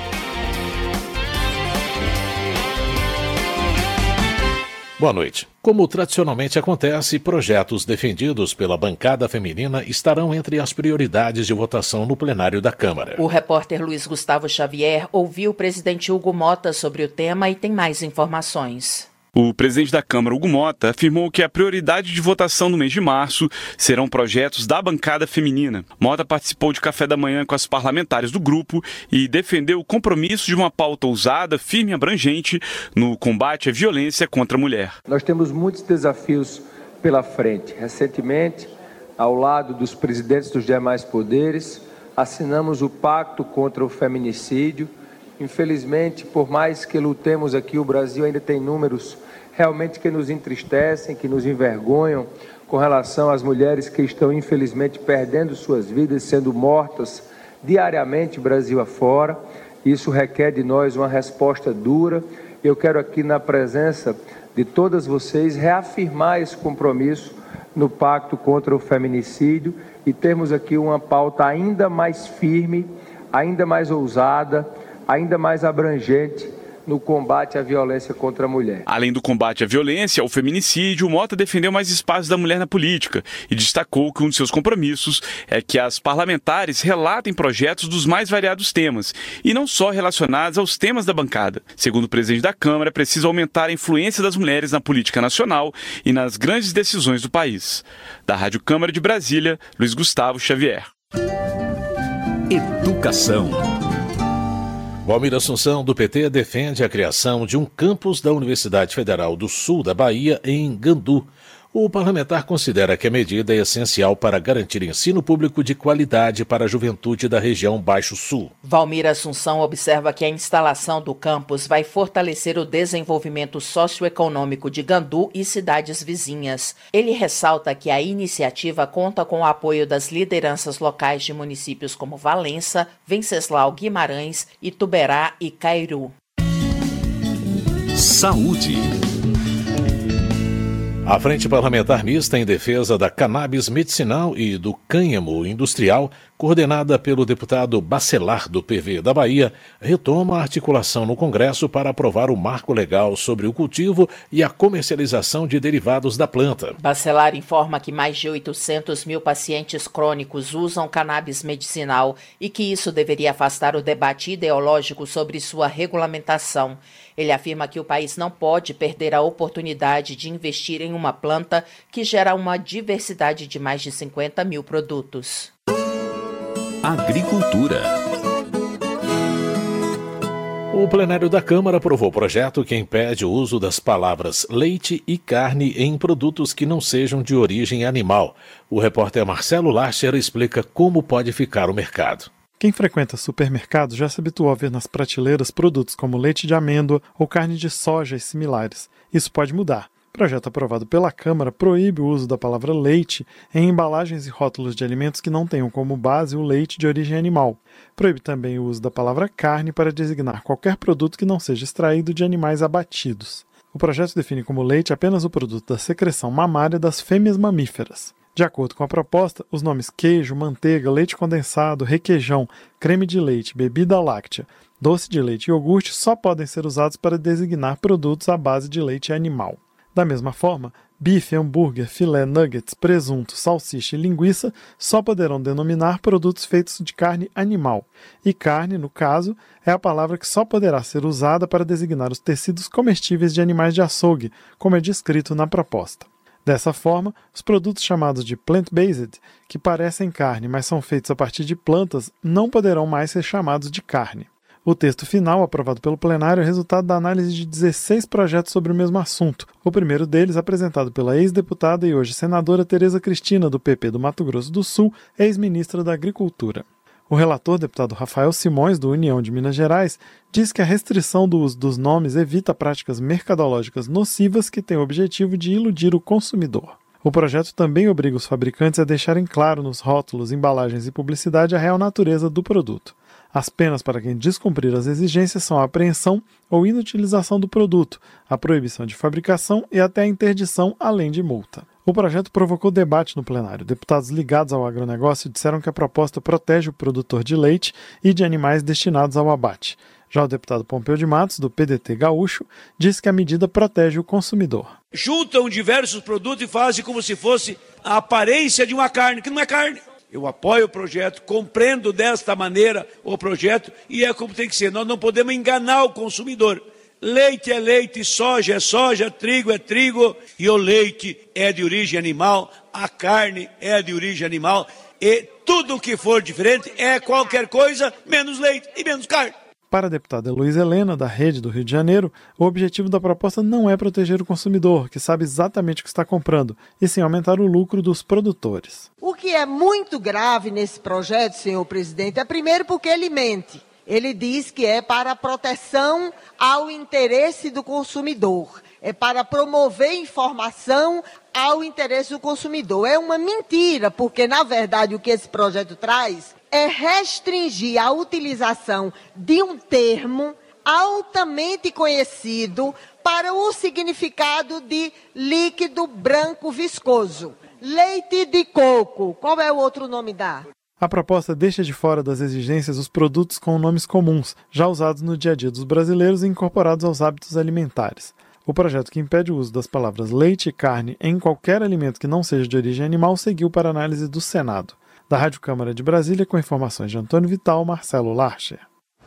Boa noite. Como tradicionalmente acontece, projetos defendidos pela bancada feminina estarão entre as prioridades de votação no plenário da Câmara. O repórter Luiz Gustavo Xavier ouviu o presidente Hugo Mota sobre o tema e tem mais informações. O presidente da Câmara, Hugo Mota, afirmou que a prioridade de votação no mês de março serão projetos da bancada feminina. Mota participou de café da manhã com as parlamentares do grupo e defendeu o compromisso de uma pauta ousada, firme e abrangente no combate à violência contra a mulher. Nós temos muitos desafios pela frente. Recentemente, ao lado dos presidentes dos demais poderes, assinamos o Pacto contra o Feminicídio. Infelizmente, por mais que lutemos aqui, o Brasil ainda tem números realmente que nos entristecem, que nos envergonham com relação às mulheres que estão, infelizmente, perdendo suas vidas, sendo mortas diariamente Brasil afora. Isso requer de nós uma resposta dura. Eu quero aqui, na presença de todas vocês, reafirmar esse compromisso no Pacto contra o Feminicídio e termos aqui uma pauta ainda mais firme, ainda mais ousada, ainda mais abrangente no combate à violência contra a mulher. Além do combate à violência, ao feminicídio, o Mota defendeu mais espaço da mulher na política e destacou que um de seus compromissos é que as parlamentares relatem projetos dos mais variados temas e não só relacionados aos temas da bancada. Segundo o presidente da Câmara, é preciso aumentar a influência das mulheres na política nacional e nas grandes decisões do país. Da Rádio Câmara de Brasília, Luiz Gustavo Xavier. Educação. Valmir Assunção, do P T, defende a criação de um campus da Universidade Federal do Sul da Bahia, em Gandu. O parlamentar considera que a medida é essencial para garantir ensino público de qualidade para a juventude da região Baixo Sul. Valmir Assunção observa que a instalação do campus vai fortalecer o desenvolvimento socioeconômico de Gandu e cidades vizinhas. Ele ressalta que a iniciativa conta com o apoio das lideranças locais de municípios como Valença, Venceslau Guimarães, Ituberá e Cairu. Saúde. A Frente Parlamentar Mista em Defesa da Cannabis Medicinal e do Cânhamo Industrial coordenada pelo deputado Bacelar, do P V da Bahia, retoma a articulação no Congresso para aprovar o marco legal sobre o cultivo e a comercialização de derivados da planta. Bacelar informa que mais de oitocentos mil pacientes crônicos usam cannabis medicinal e que isso deveria afastar o debate ideológico sobre sua regulamentação. Ele afirma que o país não pode perder a oportunidade de investir em uma planta que gera uma diversidade de mais de cinquenta mil produtos. Agricultura. O plenário da Câmara aprovou o projeto que impede o uso das palavras leite e carne em produtos que não sejam de origem animal. O repórter Marcelo Larcher explica como pode ficar o mercado. Quem frequenta supermercados já se habituou a ver nas prateleiras produtos como leite de amêndoa ou carne de soja e similares. Isso pode mudar. O projeto aprovado pela Câmara proíbe o uso da palavra leite em embalagens e rótulos de alimentos que não tenham como base o leite de origem animal. Proíbe também o uso da palavra carne para designar qualquer produto que não seja extraído de animais abatidos. O projeto define como leite apenas o produto da secreção mamária das fêmeas mamíferas. De acordo com a proposta, os nomes queijo, manteiga, leite condensado, requeijão, creme de leite, bebida láctea, doce de leite e iogurte só podem ser usados para designar produtos à base de leite animal. Da mesma forma, bife, hambúrguer, filé, nuggets, presunto, salsicha e linguiça só poderão denominar produtos feitos de carne animal. E carne, no caso, é a palavra que só poderá ser usada para designar os tecidos comestíveis de animais de açougue, como é descrito na proposta. Dessa forma, os produtos chamados de plant-based, que parecem carne, mas são feitos a partir de plantas, não poderão mais ser chamados de carne. O texto final, aprovado pelo plenário, é resultado da análise de dezesseis projetos sobre o mesmo assunto. O primeiro deles, apresentado pela ex-deputada e hoje senadora Tereza Cristina, do P P do Mato Grosso do Sul, ex-ministra da Agricultura. O relator, deputado Rafael Simões, do União de Minas Gerais, diz que a restrição do uso dos nomes evita práticas mercadológicas nocivas que têm o objetivo de iludir o consumidor. O projeto também obriga os fabricantes a deixarem claro nos rótulos, embalagens e publicidade a real natureza do produto. As penas para quem descumprir as exigências são a apreensão ou inutilização do produto, a proibição de fabricação e até a interdição, além de multa. O projeto provocou debate no plenário. Deputados ligados ao agronegócio disseram que a proposta protege o produtor de leite e de animais destinados ao abate. Já o deputado Pompeu de Matos, do P D T gaúcho, disse que a medida protege o consumidor. Juntam diversos produtos e fazem como se fosse a aparência de uma carne, que não é carne. Eu apoio o projeto, compreendo desta maneira o projeto e é como tem que ser. Nós não podemos enganar o consumidor. Leite é leite, soja é soja, trigo é trigo e o leite é de origem animal, a carne é de origem animal e tudo que for diferente é qualquer coisa menos leite e menos carne. Para a deputada Heloísa Helena, da Rede do Rio de Janeiro, o objetivo da proposta não é proteger o consumidor, que sabe exatamente o que está comprando, e sim aumentar o lucro dos produtores. O que é muito grave nesse projeto, senhor presidente, é primeiro porque ele mente. Ele diz que é para a proteção ao interesse do consumidor, é para promover informação ao interesse do consumidor. É uma mentira, porque, na verdade, o que esse projeto traz é restringir a utilização de um termo altamente conhecido para o significado de líquido branco viscoso. Leite de coco, qual é o outro nome da? A proposta deixa de fora das exigências os produtos com nomes comuns, já usados no dia a dia dos brasileiros e incorporados aos hábitos alimentares. O projeto que impede o uso das palavras leite e carne em qualquer alimento que não seja de origem animal seguiu para análise do Senado. Da Rádio Câmara de Brasília, com informações de Antônio Vital, Marcelo Larcher.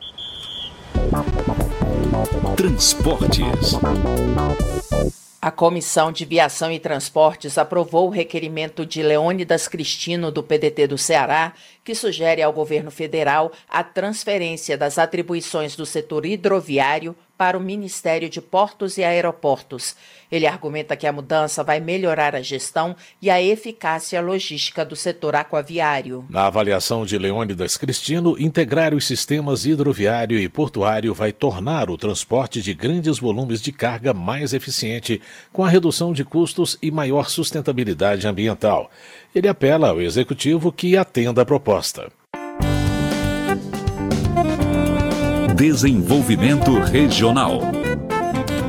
Transportes. A Comissão de Viação e Transportes aprovou o requerimento de Leônidas Cristino, do P D T do Ceará, que sugere ao governo federal a transferência das atribuições do setor hidroviário para o Ministério de Portos e Aeroportos. Ele argumenta que a mudança vai melhorar a gestão e a eficácia logística do setor aquaviário. Na avaliação de Leônidas Cristino, integrar os sistemas hidroviário e portuário vai tornar o transporte de grandes volumes de carga mais eficiente, com a redução de custos e maior sustentabilidade ambiental. Ele apela ao Executivo que atenda a proposta. Desenvolvimento Regional.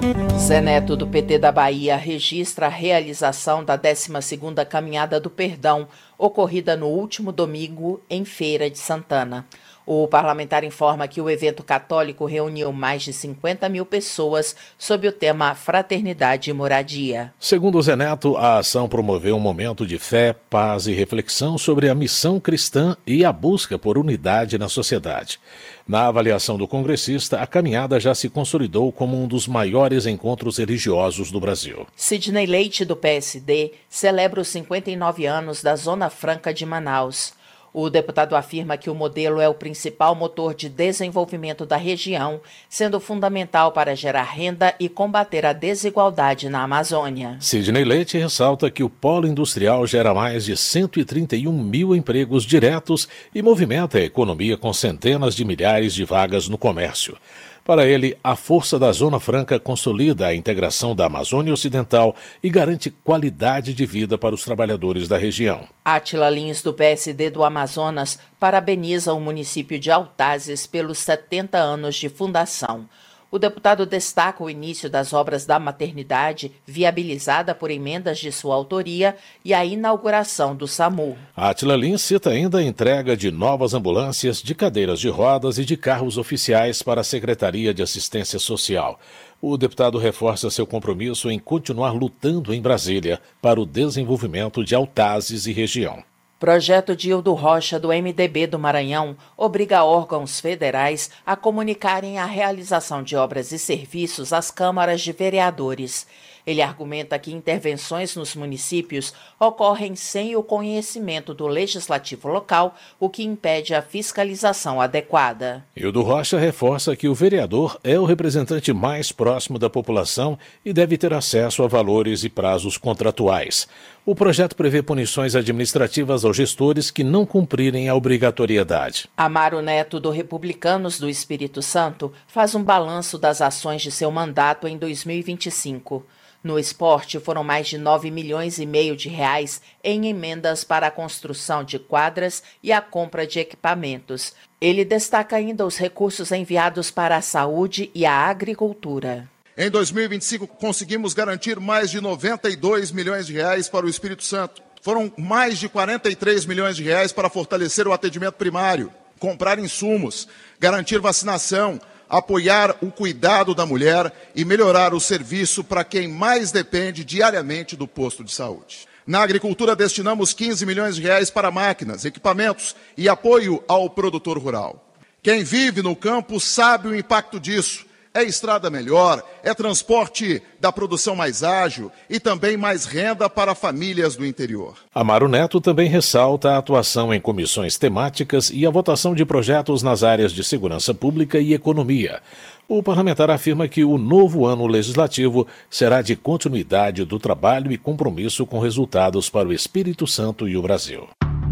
Zé Neto, do P T da Bahia, registra a realização da décima segunda Caminhada do Perdão, ocorrida no último domingo em Feira de Santana. O parlamentar informa que o evento católico reuniu mais de cinquenta mil pessoas sob o tema Fraternidade e Moradia. Segundo o Zé Neto, a ação promoveu um momento de fé, paz e reflexão sobre a missão cristã e a busca por unidade na sociedade. Na avaliação do congressista, a caminhada já se consolidou como um dos maiores encontros religiosos do Brasil. Sidney Leite, do P S D, celebra os cinquenta e nove anos da Zona Franca de Manaus. O deputado afirma que o modelo é o principal motor de desenvolvimento da região, sendo fundamental para gerar renda e combater a desigualdade na Amazônia. Sidney Leite ressalta que o polo industrial gera mais de cento e trinta e um mil empregos diretos e movimenta a economia com centenas de milhares de vagas no comércio. Para ele, a força da Zona Franca consolida a integração da Amazônia Ocidental e garante qualidade de vida para os trabalhadores da região. Átila Lins, do P S D do Amazonas, parabeniza o município de Altazes pelos setenta anos de fundação. O deputado destaca o início das obras da maternidade, viabilizada por emendas de sua autoria, e a inauguração do SAMU. Átila Lins cita ainda a entrega de novas ambulâncias, de cadeiras de rodas e de carros oficiais para a Secretaria de Assistência Social. O deputado reforça seu compromisso em continuar lutando em Brasília para o desenvolvimento de Altazes e região. Projeto de Hildo Rocha, do M D B do Maranhão, obriga órgãos federais a comunicarem a realização de obras e serviços às câmaras de vereadores. Ele argumenta que intervenções nos municípios ocorrem sem o conhecimento do legislativo local, o que impede a fiscalização adequada. Hildo Rocha reforça que o vereador é o representante mais próximo da população e deve ter acesso a valores e prazos contratuais. O projeto prevê punições administrativas aos gestores que não cumprirem a obrigatoriedade. Amaro Neto, do Republicanos do Espírito Santo, faz um balanço das ações de seu mandato em dois mil e vinte e cinco. No esporte, foram mais de nove milhões e meio de reais em emendas para a construção de quadras e a compra de equipamentos. Ele destaca ainda os recursos enviados para a saúde e a agricultura. Em dois mil e vinte e cinco, conseguimos garantir mais de noventa e dois milhões de reais para o Espírito Santo. Foram mais de quarenta e três milhões de reais para fortalecer o atendimento primário, comprar insumos, garantir vacinação, apoiar o cuidado da mulher e melhorar o serviço para quem mais depende diariamente do posto de saúde. Na agricultura, destinamos quinze milhões de reais para máquinas, equipamentos e apoio ao produtor rural. Quem vive no campo sabe o impacto disso. É estrada melhor, é transporte da produção mais ágil e também mais renda para famílias do interior. Amaro Neto também ressalta a atuação em comissões temáticas e a votação de projetos nas áreas de segurança pública e economia. O parlamentar afirma que o novo ano legislativo será de continuidade do trabalho e compromisso com resultados para o Espírito Santo e o Brasil.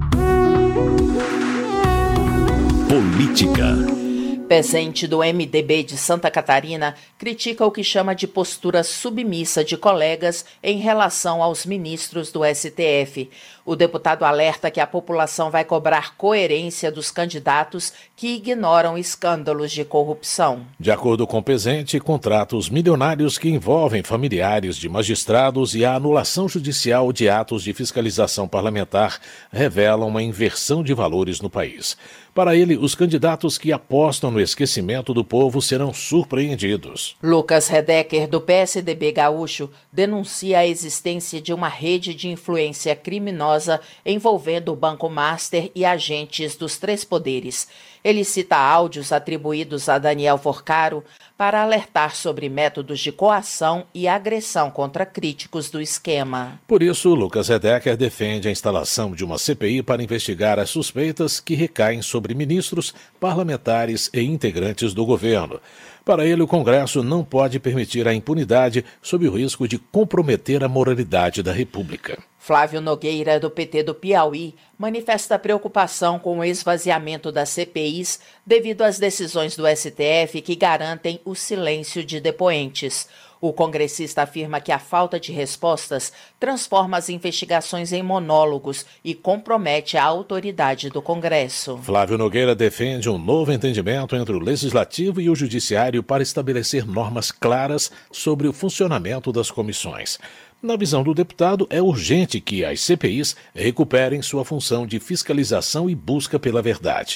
Política. Pezente, do M D B de Santa Catarina, critica o que chama de postura submissa de colegas em relação aos ministros do S T F. O deputado alerta que a população vai cobrar coerência dos candidatos que ignoram escândalos de corrupção. De acordo com Pezente, contratos milionários que envolvem familiares de magistrados e a anulação judicial de atos de fiscalização parlamentar revelam uma inversão de valores no país. Para ele, os candidatos que apostam no esquecimento do povo serão surpreendidos. Lucas Redecker, do P S D B gaúcho, denuncia a existência de uma rede de influência criminosa envolvendo o Banco Master e agentes dos três poderes. Ele cita áudios atribuídos a Daniel Forcaro para alertar sobre métodos de coação e agressão contra críticos do esquema. Por isso, Lucas Redecker defende a instalação de uma C P I para investigar as suspeitas que recaem sobre ministros, parlamentares e integrantes do governo. Para ele, o Congresso não pode permitir a impunidade sob o risco de comprometer a moralidade da República. Flávio Nogueira, do P T do Piauí, manifesta preocupação com o esvaziamento das C P Is devido às decisões do S T F que garantem o silêncio de depoentes. O congressista afirma que a falta de respostas transforma as investigações em monólogos e compromete a autoridade do Congresso. Flávio Nogueira defende um novo entendimento entre o Legislativo e o Judiciário para estabelecer normas claras sobre o funcionamento das comissões. Na visão do deputado, é urgente que as C P Is recuperem sua função de fiscalização e busca pela verdade.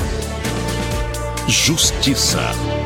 Justiça.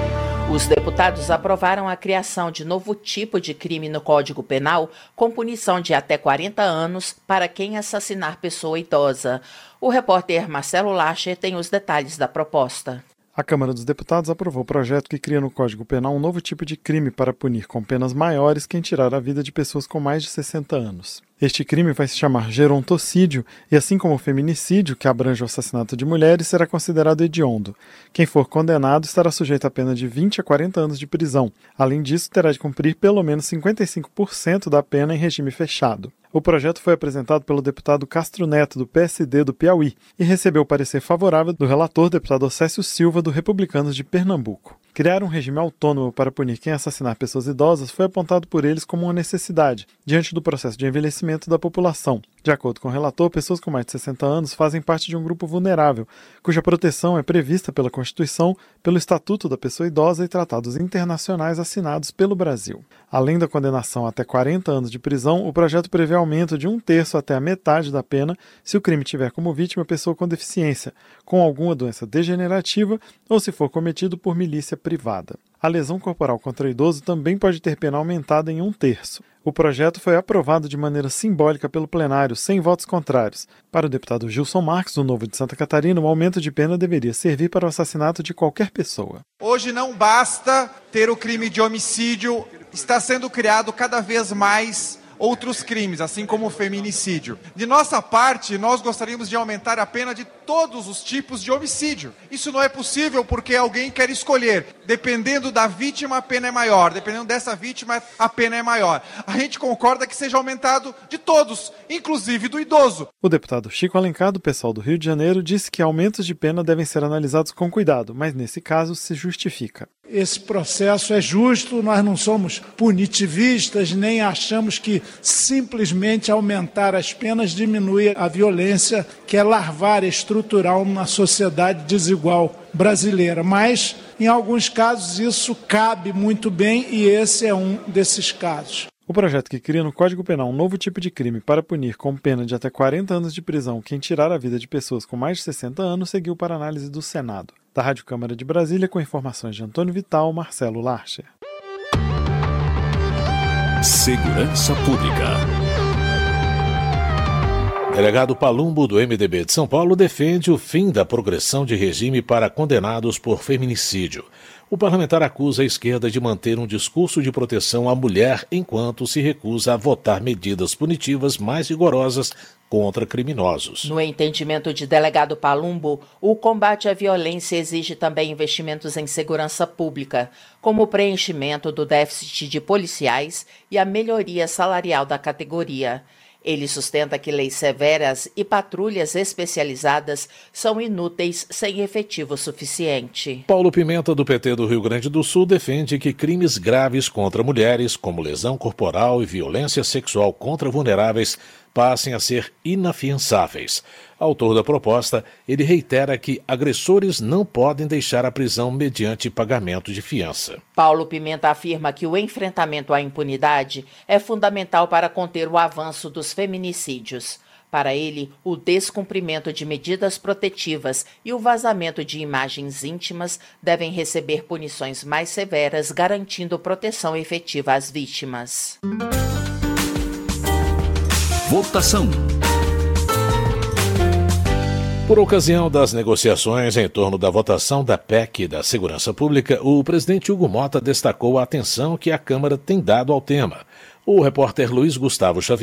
Os deputados aprovaram a criação de novo tipo de crime no Código Penal, com punição de até quarenta anos para quem assassinar pessoa idosa. O repórter Marcelo Larcher tem os detalhes da proposta. A Câmara dos Deputados aprovou o projeto que cria no Código Penal um novo tipo de crime para punir com penas maiores quem tirar a vida de pessoas com mais de sessenta anos. Este crime vai se chamar gerontocídio e, assim como o feminicídio, que abrange o assassinato de mulheres, será considerado hediondo. Quem for condenado estará sujeito a pena de vinte a quarenta anos de prisão. Além disso, terá de cumprir pelo menos cinquenta e cinco por cento da pena em regime fechado. O projeto foi apresentado pelo deputado Castro Neto, do P S D do Piauí, e recebeu o parecer favorável do relator deputado Océsio Silva, do Republicanos de Pernambuco. Criar um regime autônomo para punir quem assassinar pessoas idosas foi apontado por eles como uma necessidade, diante do processo de envelhecimento da população. De acordo com o relator, pessoas com mais de sessenta anos fazem parte de um grupo vulnerável, cuja proteção é prevista pela Constituição, pelo Estatuto da Pessoa Idosa e tratados internacionais assinados pelo Brasil. Além da condenação até quarenta anos de prisão, o projeto prevê aumento de um terço até a metade da pena se o crime tiver como vítima pessoa com deficiência, com alguma doença degenerativa ou se for cometido por milícia privada. A lesão corporal contra o idoso também pode ter pena aumentada em um terço. O projeto foi aprovado de maneira simbólica pelo plenário, sem votos contrários. Para o deputado Gilson Marques, do Novo de Santa Catarina, o aumento de pena deveria servir para o assassinato de qualquer pessoa. Hoje não basta ter o crime de homicídio, está sendo criado cada vez mais outros crimes, assim como o feminicídio. De nossa parte, nós gostaríamos de aumentar a pena de todos os tipos de homicídio. Isso não é possível porque alguém quer escolher. Dependendo da vítima, a pena é maior. Dependendo dessa vítima, a pena é maior. A gente concorda que seja aumentado de todos, inclusive do idoso. O deputado Chico Alencar, do pessoal do Rio de Janeiro, disse que aumentos de pena devem ser analisados com cuidado, mas nesse caso se justifica. Esse processo é justo, nós não somos punitivistas, nem achamos que simplesmente aumentar as penas diminui a violência que é larvar estrutural numa sociedade desigual brasileira. Mas, em alguns casos, isso cabe muito bem e esse é um desses casos. O projeto que cria no Código Penal um novo tipo de crime para punir com pena de até quarenta anos de prisão quem tirar a vida de pessoas com mais de sessenta anos seguiu para análise do Senado. Da Rádio Câmara de Brasília, com informações de Antônio Vital, Marcelo Larcher. Segurança Pública. Delegado Palumbo, do M D B de São Paulo, defende o fim da progressão de regime para condenados por feminicídio. O parlamentar acusa a esquerda de manter um discurso de proteção à mulher enquanto se recusa a votar medidas punitivas mais rigorosas contra criminosos. No entendimento de delegado Palumbo, o combate à violência exige também investimentos em segurança pública, como o preenchimento do déficit de policiais e a melhoria salarial da categoria. Ele sustenta que leis severas e patrulhas especializadas são inúteis sem efetivo suficiente. Paulo Pimenta, do P T do Rio Grande do Sul, defende que crimes graves contra mulheres, como lesão corporal e violência sexual contra vulneráveis, passem a ser inafiançáveis. Autor da proposta, ele reitera que agressores não podem deixar a prisão mediante pagamento de fiança. Paulo Pimenta afirma que o enfrentamento à impunidade é fundamental para conter o avanço dos feminicídios. Para ele, o descumprimento de medidas protetivas e o vazamento de imagens íntimas devem receber punições mais severas, garantindo proteção efetiva às vítimas. Votação. Por ocasião das negociações em torno da votação da P E C da Segurança Pública, o presidente Hugo Mota destacou a atenção que a Câmara tem dado ao tema. O repórter Luiz Gustavo Xavier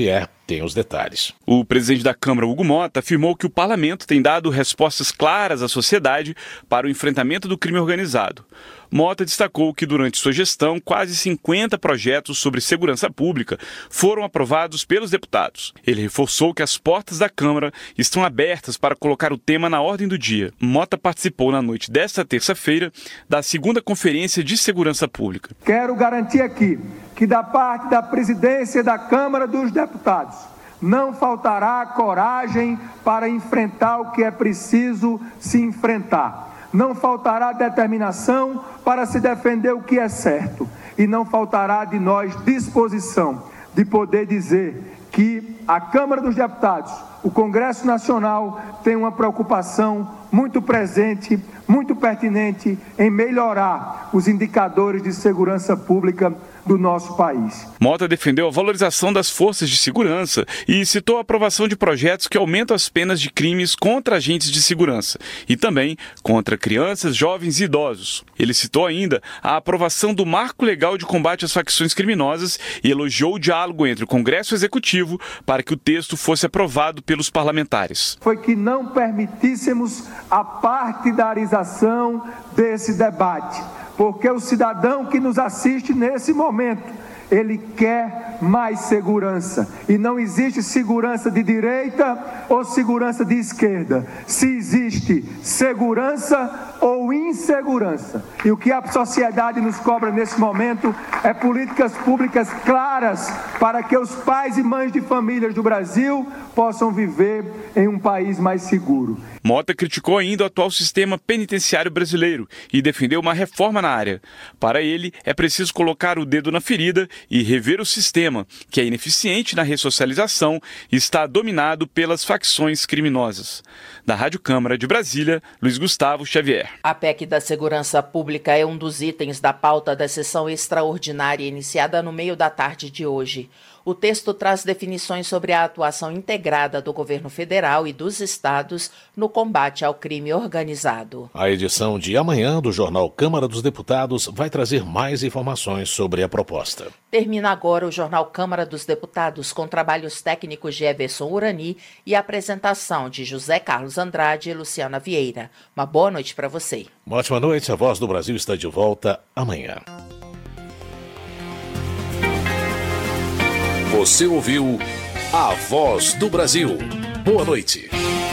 tem os detalhes. O presidente da Câmara, Hugo Mota, afirmou que o parlamento tem dado respostas claras à sociedade para o enfrentamento do crime organizado. Mota destacou que durante sua gestão, quase cinquenta projetos sobre segurança pública foram aprovados pelos deputados. Ele reforçou que as portas da Câmara estão abertas para colocar o tema na ordem do dia. Mota participou na noite desta terça-feira da segunda Conferência de Segurança Pública. Quero garantir aqui que da parte da presidência da Câmara dos Deputados não faltará coragem para enfrentar o que é preciso se enfrentar. Não faltará determinação para se defender o que é certo. E não faltará de nós disposição de poder dizer que a Câmara dos Deputados, o Congresso Nacional, tem uma preocupação muito presente, muito pertinente em melhorar os indicadores de segurança pública do nosso país. Mota defendeu a valorização das forças de segurança e citou a aprovação de projetos que aumentam as penas de crimes contra agentes de segurança e também contra crianças, jovens e idosos. Ele citou ainda a aprovação do Marco Legal de Combate às Facções Criminosas e elogiou o diálogo entre o Congresso e o Executivo para que o texto fosse aprovado pelos parlamentares. Foi que não permitíssemos a partidarização desse debate, porque o cidadão que nos assiste nesse momento, ele quer mais segurança. E não existe segurança de direita ou segurança de esquerda. Se existe segurança ou insegurança. E o que a sociedade nos cobra nesse momento é políticas públicas claras para que os pais e mães de famílias do Brasil possam viver em um país mais seguro. Mota criticou ainda o atual sistema penitenciário brasileiro e defendeu uma reforma na área. Para ele, é preciso colocar o dedo na ferida e rever o sistema, que é ineficiente na ressocialização e está dominado pelas facções criminosas. Da Rádio Câmara de Brasília, Luiz Gustavo Xavier. A P E C da Segurança Pública é um dos itens da pauta da sessão extraordinária iniciada no meio da tarde de hoje. O texto traz definições sobre a atuação integrada do governo federal e dos estados no combate ao crime organizado. A edição de amanhã do jornal Câmara dos Deputados vai trazer mais informações sobre a proposta. Termina agora o jornal Câmara dos Deputados com trabalhos técnicos de Everson Urani e a apresentação de José Carlos Andrade e Luciana Vieira. Uma boa noite para você. Uma ótima noite. A Voz do Brasil está de volta amanhã. Você ouviu A Voz do Brasil. Boa noite.